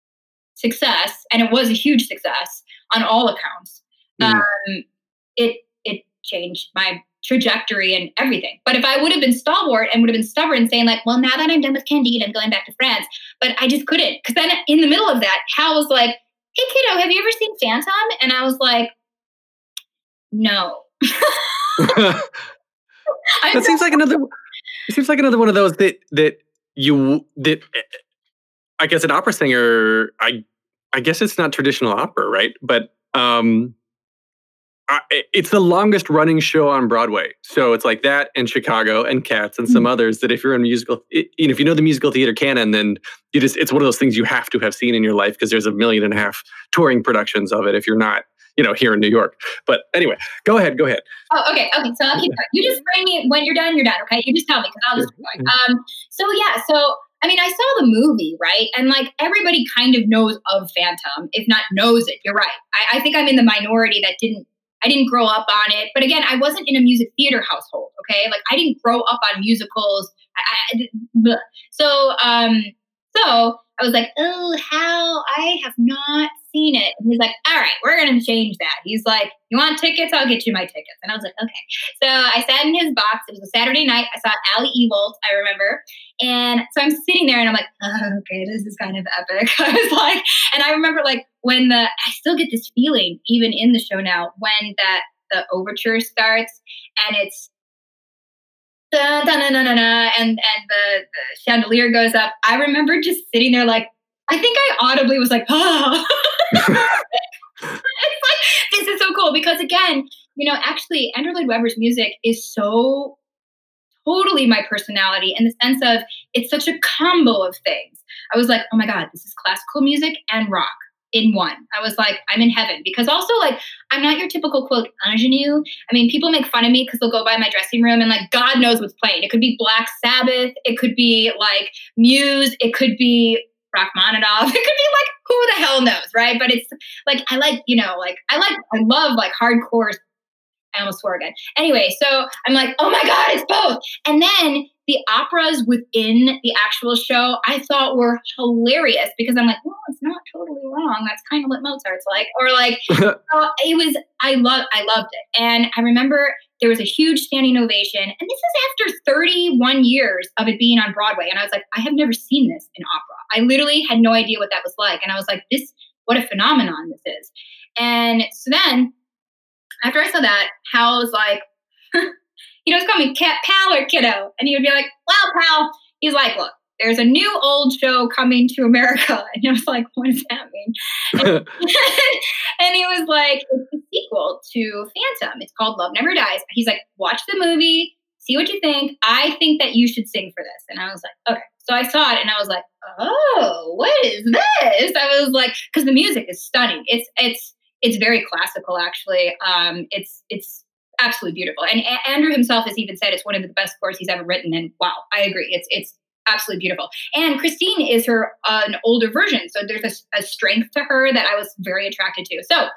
success, and it was a huge success on all accounts. It changed my trajectory and everything. But if I would have been stalwart and would have been stubborn, saying like, well, now that I'm done with Candide, I'm going back to France. But I just couldn't, because then in the middle of that, Hal was like, hey, kiddo, have you ever seen Phantom? And I was like, no. It seems like another one of those that I guess an opera singer, I guess it's not traditional opera, right? But it's the longest running show on Broadway. So it's like that and Chicago and Cats and some others that if you're in musical, if you know the musical theater canon, then it's one of those things you have to have seen in your life because there's 1.5 million touring productions of it if you're not, here in New York. But anyway, go ahead. Oh, okay. So I'll keep going. You just frame me when you're done, okay? You just tell me because I'll just keep going. So I mean, I saw the movie, right? And like everybody kind of knows of Phantom, if not knows it. You're right. I think I'm in the minority that I didn't grow up on it. But again, I wasn't in a music theater household, okay? Like I didn't grow up on musicals. So I was like, oh, how? I have not seen it. And he's like, all right, we're going to change that. He's like, you want tickets? I'll get you my tickets. And I was like, okay. So I sat in his box. It was a Saturday night. I saw Ali Ewoldt, I remember. And so I'm sitting there and I'm like, oh, okay, this is kind of epic. I was like, and I remember like when I still get this feeling even in the show now when the overture starts and it's and the chandelier goes up. I remember just sitting there like, I think I audibly was like, oh. It's like, this is so cool because again, actually Andrew Lloyd Webber's music is so totally my personality in the sense of it's such a combo of things. I was like, oh my God, this is classical music and rock in one. I was like, I'm in heaven because also like, I'm not your typical quote ingenue. I mean, people make fun of me because they'll go by my dressing room and like, God knows what's playing. It could be Black Sabbath. It could be like Muse. It could be Rachmaninoff. It could be like, who the hell knows, right? But it's like, I love like hardcore. I almost swore again. Anyway, so I'm like, oh my God, it's both. And then the operas within the actual show, I thought were hilarious because I'm like, well, it's not totally wrong. That's kind of what Mozart's like. Or like, I loved it. And I remember there was a huge standing ovation. And this is after 31 years of it being on Broadway. And I was like, I have never seen this in opera. I literally had no idea what that was like. And I was like, what a phenomenon this is. And so then after I saw that, Hal was like, he doesn't call me pal or kiddo. And he would be like, well, pal. He's like, look, there's a new old show coming to America. And I was like, what does that mean? And he was like, it's the sequel to Phantom. It's called Love Never Dies. He's like, watch the movie, see what you think. I think that you should sing for this. And I was like, okay. So I saw it and I was like, oh, what is this? I was like, because the music is stunning. It's very classical, actually. It's absolutely beautiful. And Andrew himself has even said it's one of the best scores he's ever written. And wow, I agree. It's absolutely beautiful. And Christine is an older version. So there's a strength to her that I was very attracted to. So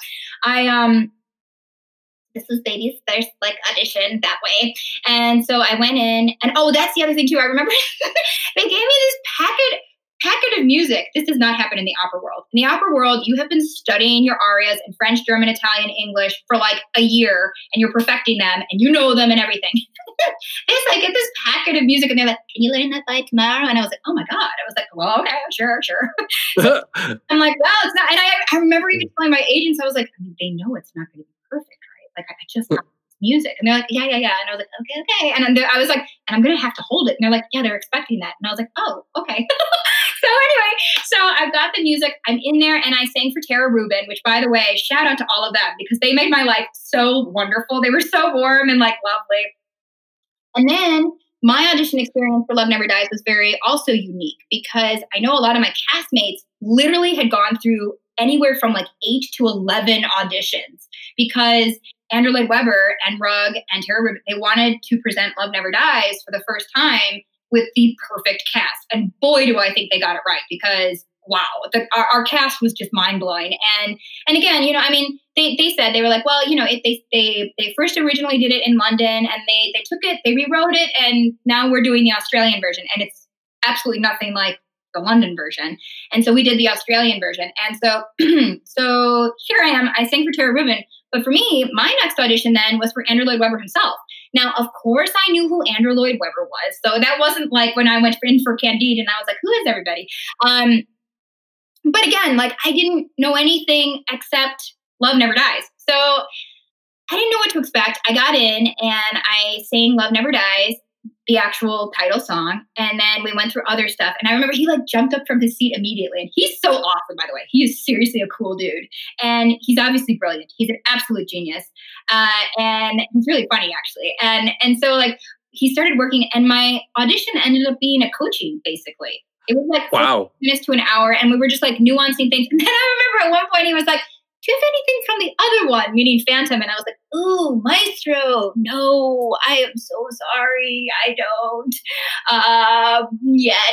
this was baby's first like audition that way. And so I went in and that's the other thing too. I remember they gave me this packet of music. This does not happen in the opera world. In the opera world, you have been studying your arias in French, German, Italian, English for like a year and you're perfecting them and you know them and everything. I get this packet of music and they're like, can you learn that by tomorrow? And I was like, oh my God. I was like, well, okay, sure. So I'm like, well, it's not. And I remember even telling my agents, I was like, I mean, they know it's not going to be perfect, right? Like I just have music. And they're like, yeah. And I was like, okay. And I was like, and I'm going to have to hold it. And they're like, yeah, they're expecting that. And I was like, oh, okay. So anyway, so I've got the music. I'm in there and I sang for Tara Rubin, which by the way, shout out to all of them because they made my life so wonderful. They were so warm and like lovely. And then my audition experience for Love Never Dies was very also unique because I know a lot of my castmates literally had gone through anywhere from like 8 to 11 auditions because Andrew Lloyd Webber and Rugg and Tara Rubin, they wanted to present Love Never Dies for the first time with the perfect cast. And boy, do I think they got it right because wow, our cast was just mind blowing. And again, I mean, they said, they were like, well, they first originally did it in London and they took it, they rewrote it. And now we're doing the Australian version. And it's absolutely nothing like the London version. And so we did the Australian version. And so, so here I am, I sang for Tara Rubin. But for me, my next audition then was for Andrew Lloyd Webber himself. Now, of course, I knew who Andrew Lloyd Webber was. So that wasn't like when I went in for Candide and I was like, who is everybody? But again, like I didn't know anything except Love Never Dies. So I didn't know what to expect. I got in and I sang Love Never Dies the actual title song. And then we went through other stuff. And I remember he like jumped up from his seat immediately. And he's so awesome, by the way. He is seriously a cool dude. And he's obviously brilliant. He's an absolute genius. And he's really funny, actually. And so like he started working, and my audition ended up being a coaching, basically. It was like 40 minutes to an hour. And we were just like nuancing things. And then I remember at one point he was like, do you have anything from the other one, meaning Phantom? And I was like, ooh, Maestro. No, I am so sorry. I don't yet.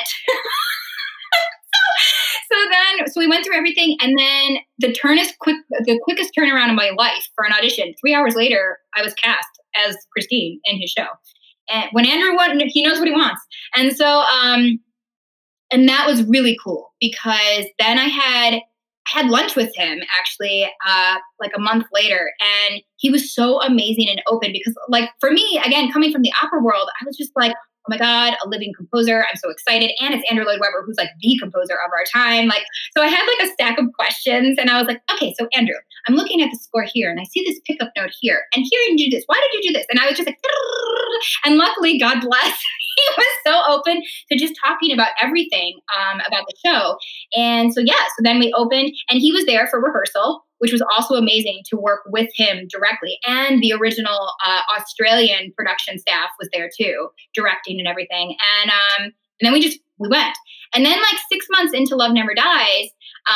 So we went through everything. And then the quickest turnaround of my life for an audition. 3 hours later, I was cast as Christine in his show. And when Andrew won, he knows what he wants. And so, and that was really cool, because then I had lunch with him actually like a month later, and he was so amazing and open, because like for me, again, coming from the opera world, I was just like, oh my God, a living composer. I'm so excited. And it's Andrew Lloyd Webber, who's like the composer of our time. Like, so I had like a stack of questions, and I was like, okay, so Andrew, I'm looking at the score here, and I see this pickup note here, and here you do this. Why did you do this? And I was just like, and luckily, God bless, he was so open to just talking about everything about the show. And so, yeah, so then we opened, and he was there for rehearsal, which was also amazing to work with him directly. And the original Australian production staff was there too, directing and everything. And then we went. And then like 6 months into Love Never Dies,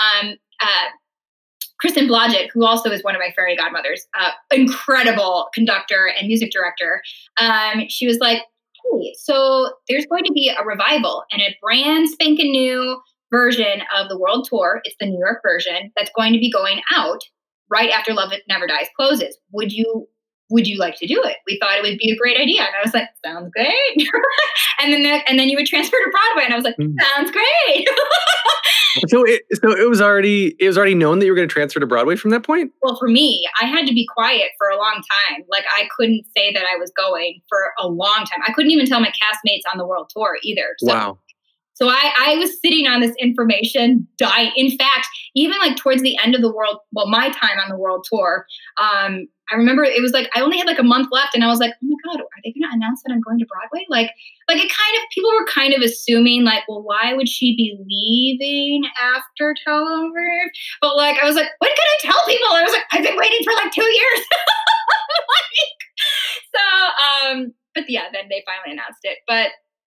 Kristen Blodgett, who also is one of my fairy godmothers, incredible conductor and music director, she was like, hey, so there's going to be a revival and a brand spanking new version of the world tour. It's the New York version that's going to be going out right after Love Never Dies closes. Would you like to do it? We thought it would be a great idea. And I was like, sounds great. and then you would transfer to Broadway. And I was like, sounds great. So it was already known that you were going to transfer to Broadway from that point? Well, for me, I had to be quiet for a long time. Like I couldn't say that I was going for a long time. I couldn't even tell my castmates on the world tour either. So, wow. So I was sitting on this information, dying. In fact, even like towards the end of my time on the world tour, I remember it was like, I only had like a month left, and I was like, oh my God, are they going to announce that I'm going to Broadway? Like it kind of, people were kind of assuming like, well, why would she be leaving after Television? But like, I was like, when can I tell people? I was like, I've been waiting for like 2 years. But yeah, then they finally announced it. But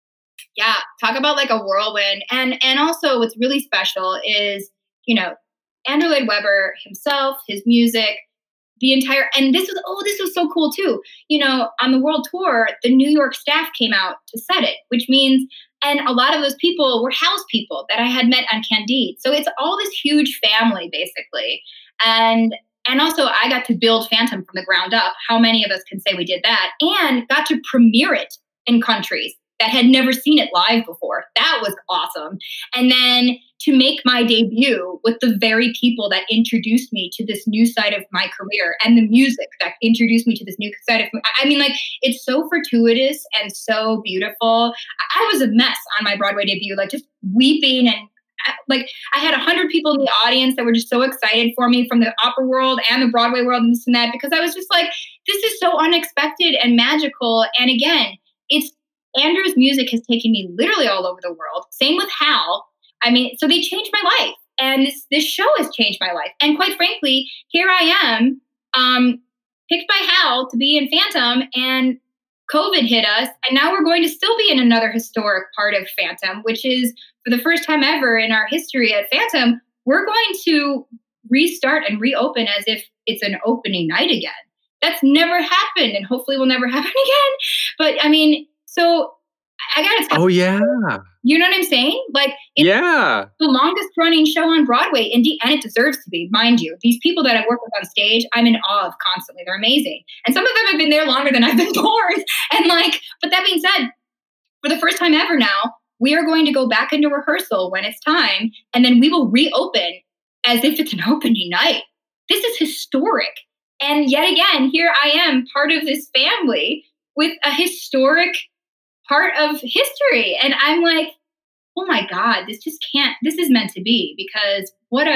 yeah, talk about like a whirlwind. And also what's really special is, you know, Andrew Lloyd Webber himself, his music, the entire, and this was so cool too. You know, on the world tour, the New York staff came out to set it, which means, and a lot of those people were house people that I had met on Candide. So it's all this huge family basically. And also I got to build Phantom from the ground up. How many of us can say we did that? And got to premiere it in countries that had never seen it live before. That was awesome. And then to make my debut with the very people that introduced me to this new side of my career, and the music that introduced me to this new side of, I mean, like, it's so fortuitous and so beautiful. I was a mess on my Broadway debut, like just weeping, and like I had 100 people in the audience that were just so excited for me from the opera world and the Broadway world and this and that, because I was just like, this is so unexpected and magical. And again, Andrew's music has taken me literally all over the world. Same with Hal. I mean, so they changed my life. And this show has changed my life. And quite frankly, here I am, picked by Hal to be in Phantom, and COVID hit us. And now we're going to still be in another historic part of Phantom, which is for the first time ever in our history at Phantom, we're going to restart and reopen as if it's an opening night again. That's never happened, and hopefully will never happen again. But I mean, so I gotta tell you. Oh, yeah. You know what I'm saying? Like, it's the longest running show on Broadway, and it deserves to be, mind you. These people that I work with on stage, I'm in awe of constantly. They're amazing. And some of them have been there longer than I've been born. And like, but that being said, for the first time ever now, we are going to go back into rehearsal when it's time, and then we will reopen as if it's an opening night. This is historic. And yet again, here I am, part of this family with a historic part of history. And I'm like, oh my God, this is meant to be, because what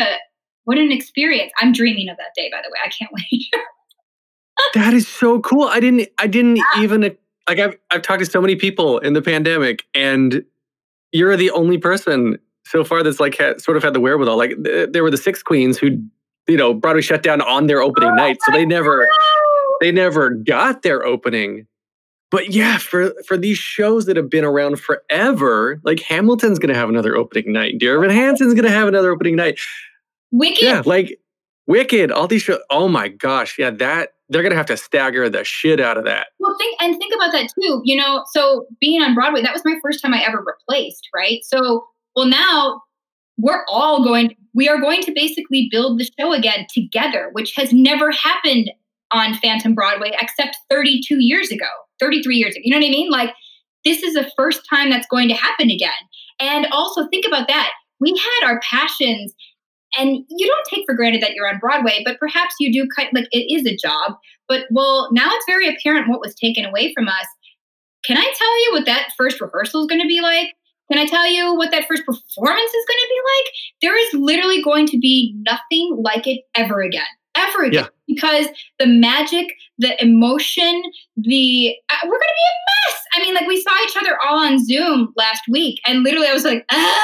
an experience. I'm dreaming of that day, by the way. I can't wait. That is so cool. I didn't even like I've talked to so many people in the pandemic, and you're the only person so far that's like sort of had the wherewithal. Like there were the Six Queens who, Broadway shut down on their opening night, so they never got their opening. But yeah, for these shows that have been around forever, like Hamilton's going to have another opening night. Dear Evan Hansen's going to have another opening night. Wicked. Yeah, like Wicked, all these shows. Oh my gosh. Yeah, they're going to have to stagger the shit out of that. Well, think about that too. So being on Broadway, that was my first time I ever replaced, right? So, now we are going to basically build the show again together, which has never happened on Phantom Broadway except 33 years ago. You know what I mean? Like, this is the first time that's going to happen again. And also think about that. We had our passions, and you don't take for granted that you're on Broadway, but perhaps you do it is a job. But now it's very apparent what was taken away from us. Can I tell you what that first rehearsal is going to be like? Can I tell you what that first performance is going to be like? There is literally going to be nothing like it ever again. Yeah. Because the magic, the emotion, we're going to be a mess. I mean, like, we saw each other all on Zoom last week, and literally I was like,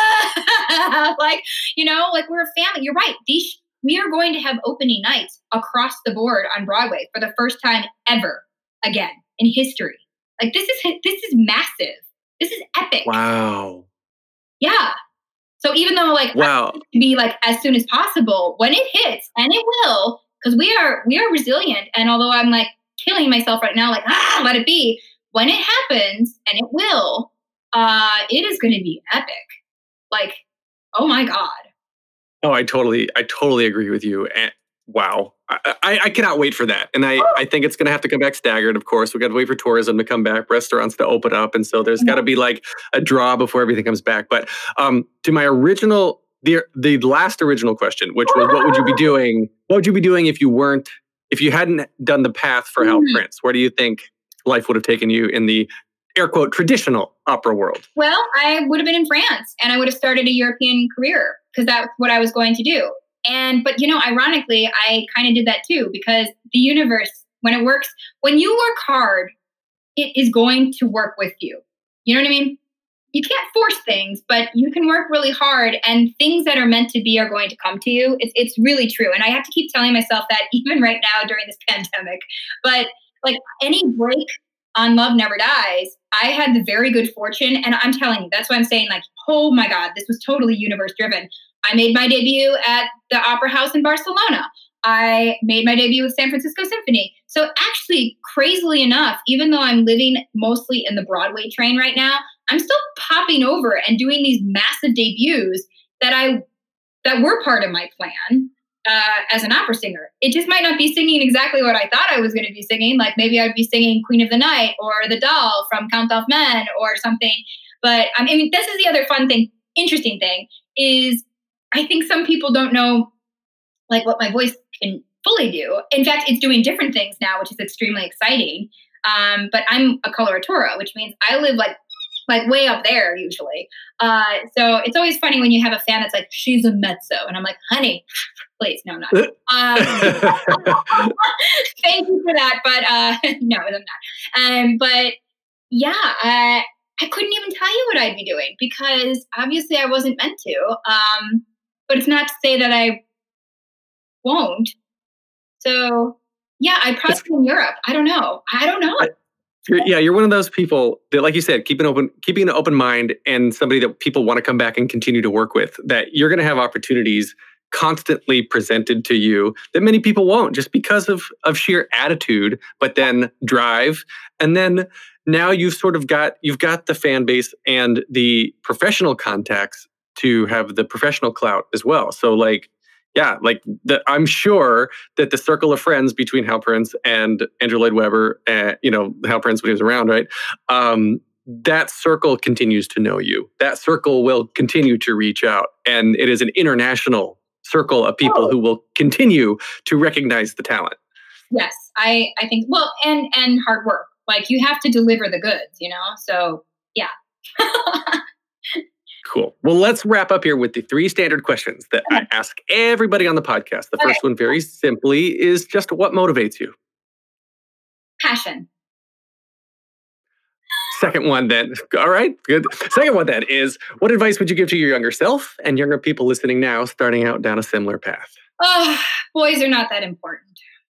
we're a family. You're right. We are going to have opening nights across the board on Broadway for the first time ever again in history. Like, this is massive. This is epic. Wow. Yeah. So even though wow, to be like as soon as possible, when it hits, and it will, because we are resilient. And although I'm like killing myself right now, like, let it be. When it happens, and it will, it is going to be epic. Like, oh my God. Oh, I totally agree with you. And wow. I cannot wait for that. And I think it's going to have to come back staggered, of course. We got to wait for tourism to come back, restaurants to open up. And so there's got to be like a draw before everything comes back. But to my original, the last original question, which was, what would you be doing? What would you be doing if you hadn't done the path for Hal Prince? Where do you think life would have taken you in the air quote traditional opera world? Well, I would have been in France, and I would have started a European career, because that's what I was going to do. But ironically, I kind of did that too, because the universe, when it works, when you work hard, it is going to work with you. You know what I mean? You can't force things, but you can work really hard, and things that are meant to be are going to come to you. It's really true. And I have to keep telling myself that even right now during this pandemic. But like any break on Love Never Dies, I had the very good fortune. And I'm telling you, that's why I'm saying, like, oh my God, this was totally universe driven. I made my debut at the Opera House in Barcelona. I made my debut with San Francisco Symphony. So actually, crazily enough, even though I'm living mostly in the Broadway train right now, I'm still popping over and doing these massive debuts that were part of my plan as an opera singer. It just might not be singing exactly what I thought I was going to be singing. Like maybe I'd be singing Queen of the Night or The Doll from Count of Men or something. But I mean, this is the other interesting thing is I think some people don't know like what my voice can fully do. In fact, it's doing different things now, which is extremely exciting. But I'm a coloratura, which means I live like way up there usually. So it's always funny when you have a fan that's like, she's a mezzo. And I'm like, honey, please, no, I'm not. Thank you for that. But no, I'm not. But yeah, I couldn't even tell you what I'd be doing because obviously I wasn't meant to. But it's not to say that I won't. So yeah, I'd probably be in Europe. I don't know. You're one of those people that, like you said, keeping an open mind and somebody that people want to come back and continue to work with, that you're going to have opportunities constantly presented to you that many people won't just because of sheer attitude, but then drive. And then now you've got the fan base and the professional contacts to have the professional clout as well. So I'm sure that the circle of friends between Hal Prince and Andrew Lloyd Webber, Hal Prince when he was around, right? That circle continues to know you. That circle will continue to reach out. And it is an international circle of people who will continue to recognize the talent. Yes, I think, well, and hard work. Like you have to deliver the goods, So yeah. Cool. Well, let's wrap up here with the 3 standard questions that I ask everybody on the podcast. The first one, very simply, is just what motivates you? Passion. Second one then. All right, good. Second one then is, what advice would you give to your younger self and younger people listening now starting out down a similar path? Oh, boys are not that important.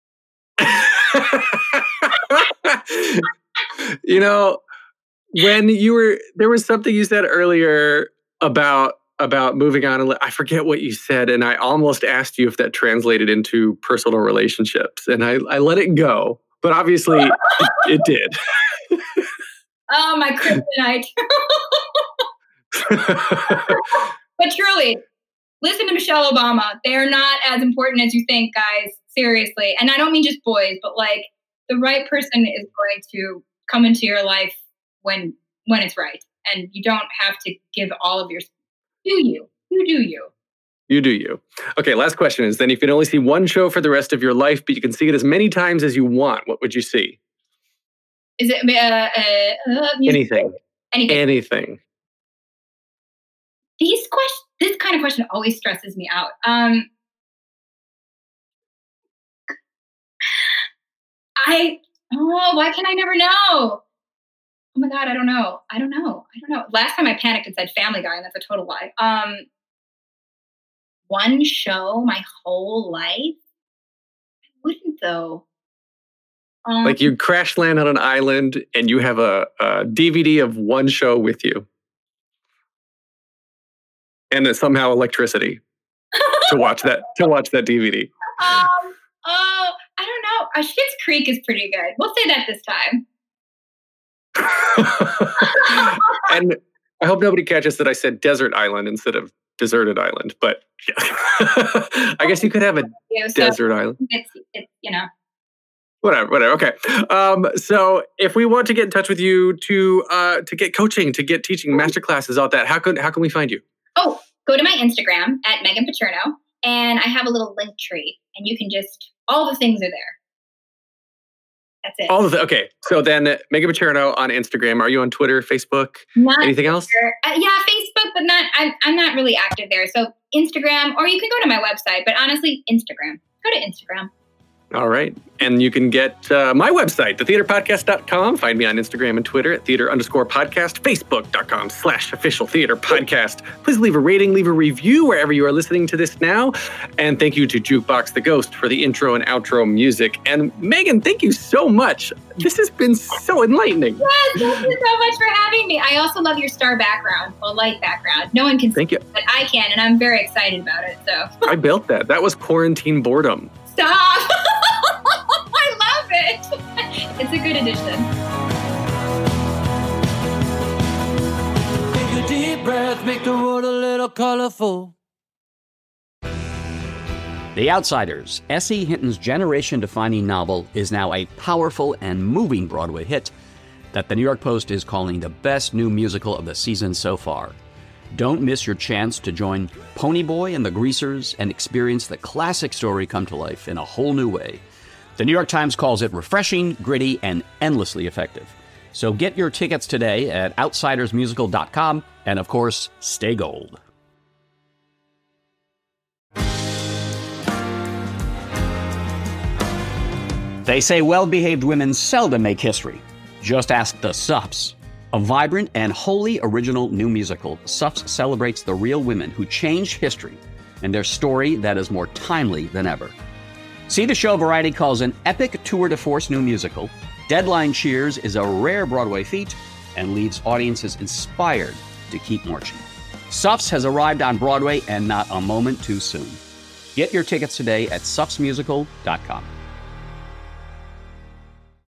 You know, there was something you said earlier about moving on, and I forget what you said, and I almost asked you if that translated into personal relationships, and I let it go, but obviously it did. Oh, my kryptonite. But truly, listen to Michelle Obama. They're not as important as you think, guys. Seriously. And I don't mean just boys, but like the right person is going to come into your life when it's right. And you don't have to give all of your... Do you? You do you. You do you. Okay, last question is then, if you can only see one show for the rest of your life, but you can see it as many times as you want, what would you see? Is it anything? Anything. This kind of question always stresses me out. Why can I never know? Oh my God, I don't know. Last time I panicked and said Family Guy, and that's a total lie. One show my whole life? I wouldn't though. Like you crash land on an island and you have a DVD of one show with you. And then somehow electricity to watch that DVD. I don't know. Schitt's Creek is pretty good. We'll say that this time. And I hope nobody catches that I said desert island instead of deserted island. But yeah. I guess you could have a desert island. It's Whatever. Okay. So if we want to get in touch with you to get coaching, to get teaching masterclasses, all that, how can we find you? Oh, go to my Instagram at Megan Paterno, and I have a little link tree, and you can all the things are there. That's it. Okay. So then Megan Paterno on Instagram. Are you on Twitter, Facebook, anything else? Yeah, Facebook, but I'm not really active there. So Instagram, or you can go to my website, but honestly, Instagram. Go to Instagram. All right. And you can get my website, thetheaterpodcast.com. Find me on Instagram and Twitter at theater_podcast, facebook.com/officialtheaterpodcast. Please leave a rating, leave a review wherever you are listening to this now. And thank you to Jukebox the Ghost for the intro and outro music. And Megan, thank you so much. This has been so enlightening. Yes, thank you so much for having me. I also love your star background, well, light background. No one can see it, but I can, and I'm very excited about it. So I built that. That was quarantine boredom. Stop! I love it. It's a good addition. Take a deep breath, make the world a little colorful. The Outsiders, S.E. Hinton's generation-defining novel, is now a powerful and moving Broadway hit that the New York Post is calling the best new musical of the season so far. Don't miss your chance to join Ponyboy and the Greasers and experience the classic story come to life in a whole new way. The New York Times calls it refreshing, gritty, and endlessly effective. So get your tickets today at outsidersmusical.com, and of course, stay gold. They say well-behaved women seldom make history. Just ask the Suffs. A vibrant and wholly original new musical, Suffs celebrates the real women who changed history and their story that is more timely than ever. See the show Variety calls an epic tour de force new musical. Deadline cheers is a rare Broadway feat and leaves audiences inspired to keep marching. Suffs has arrived on Broadway and not a moment too soon. Get your tickets today at suffsmusical.com.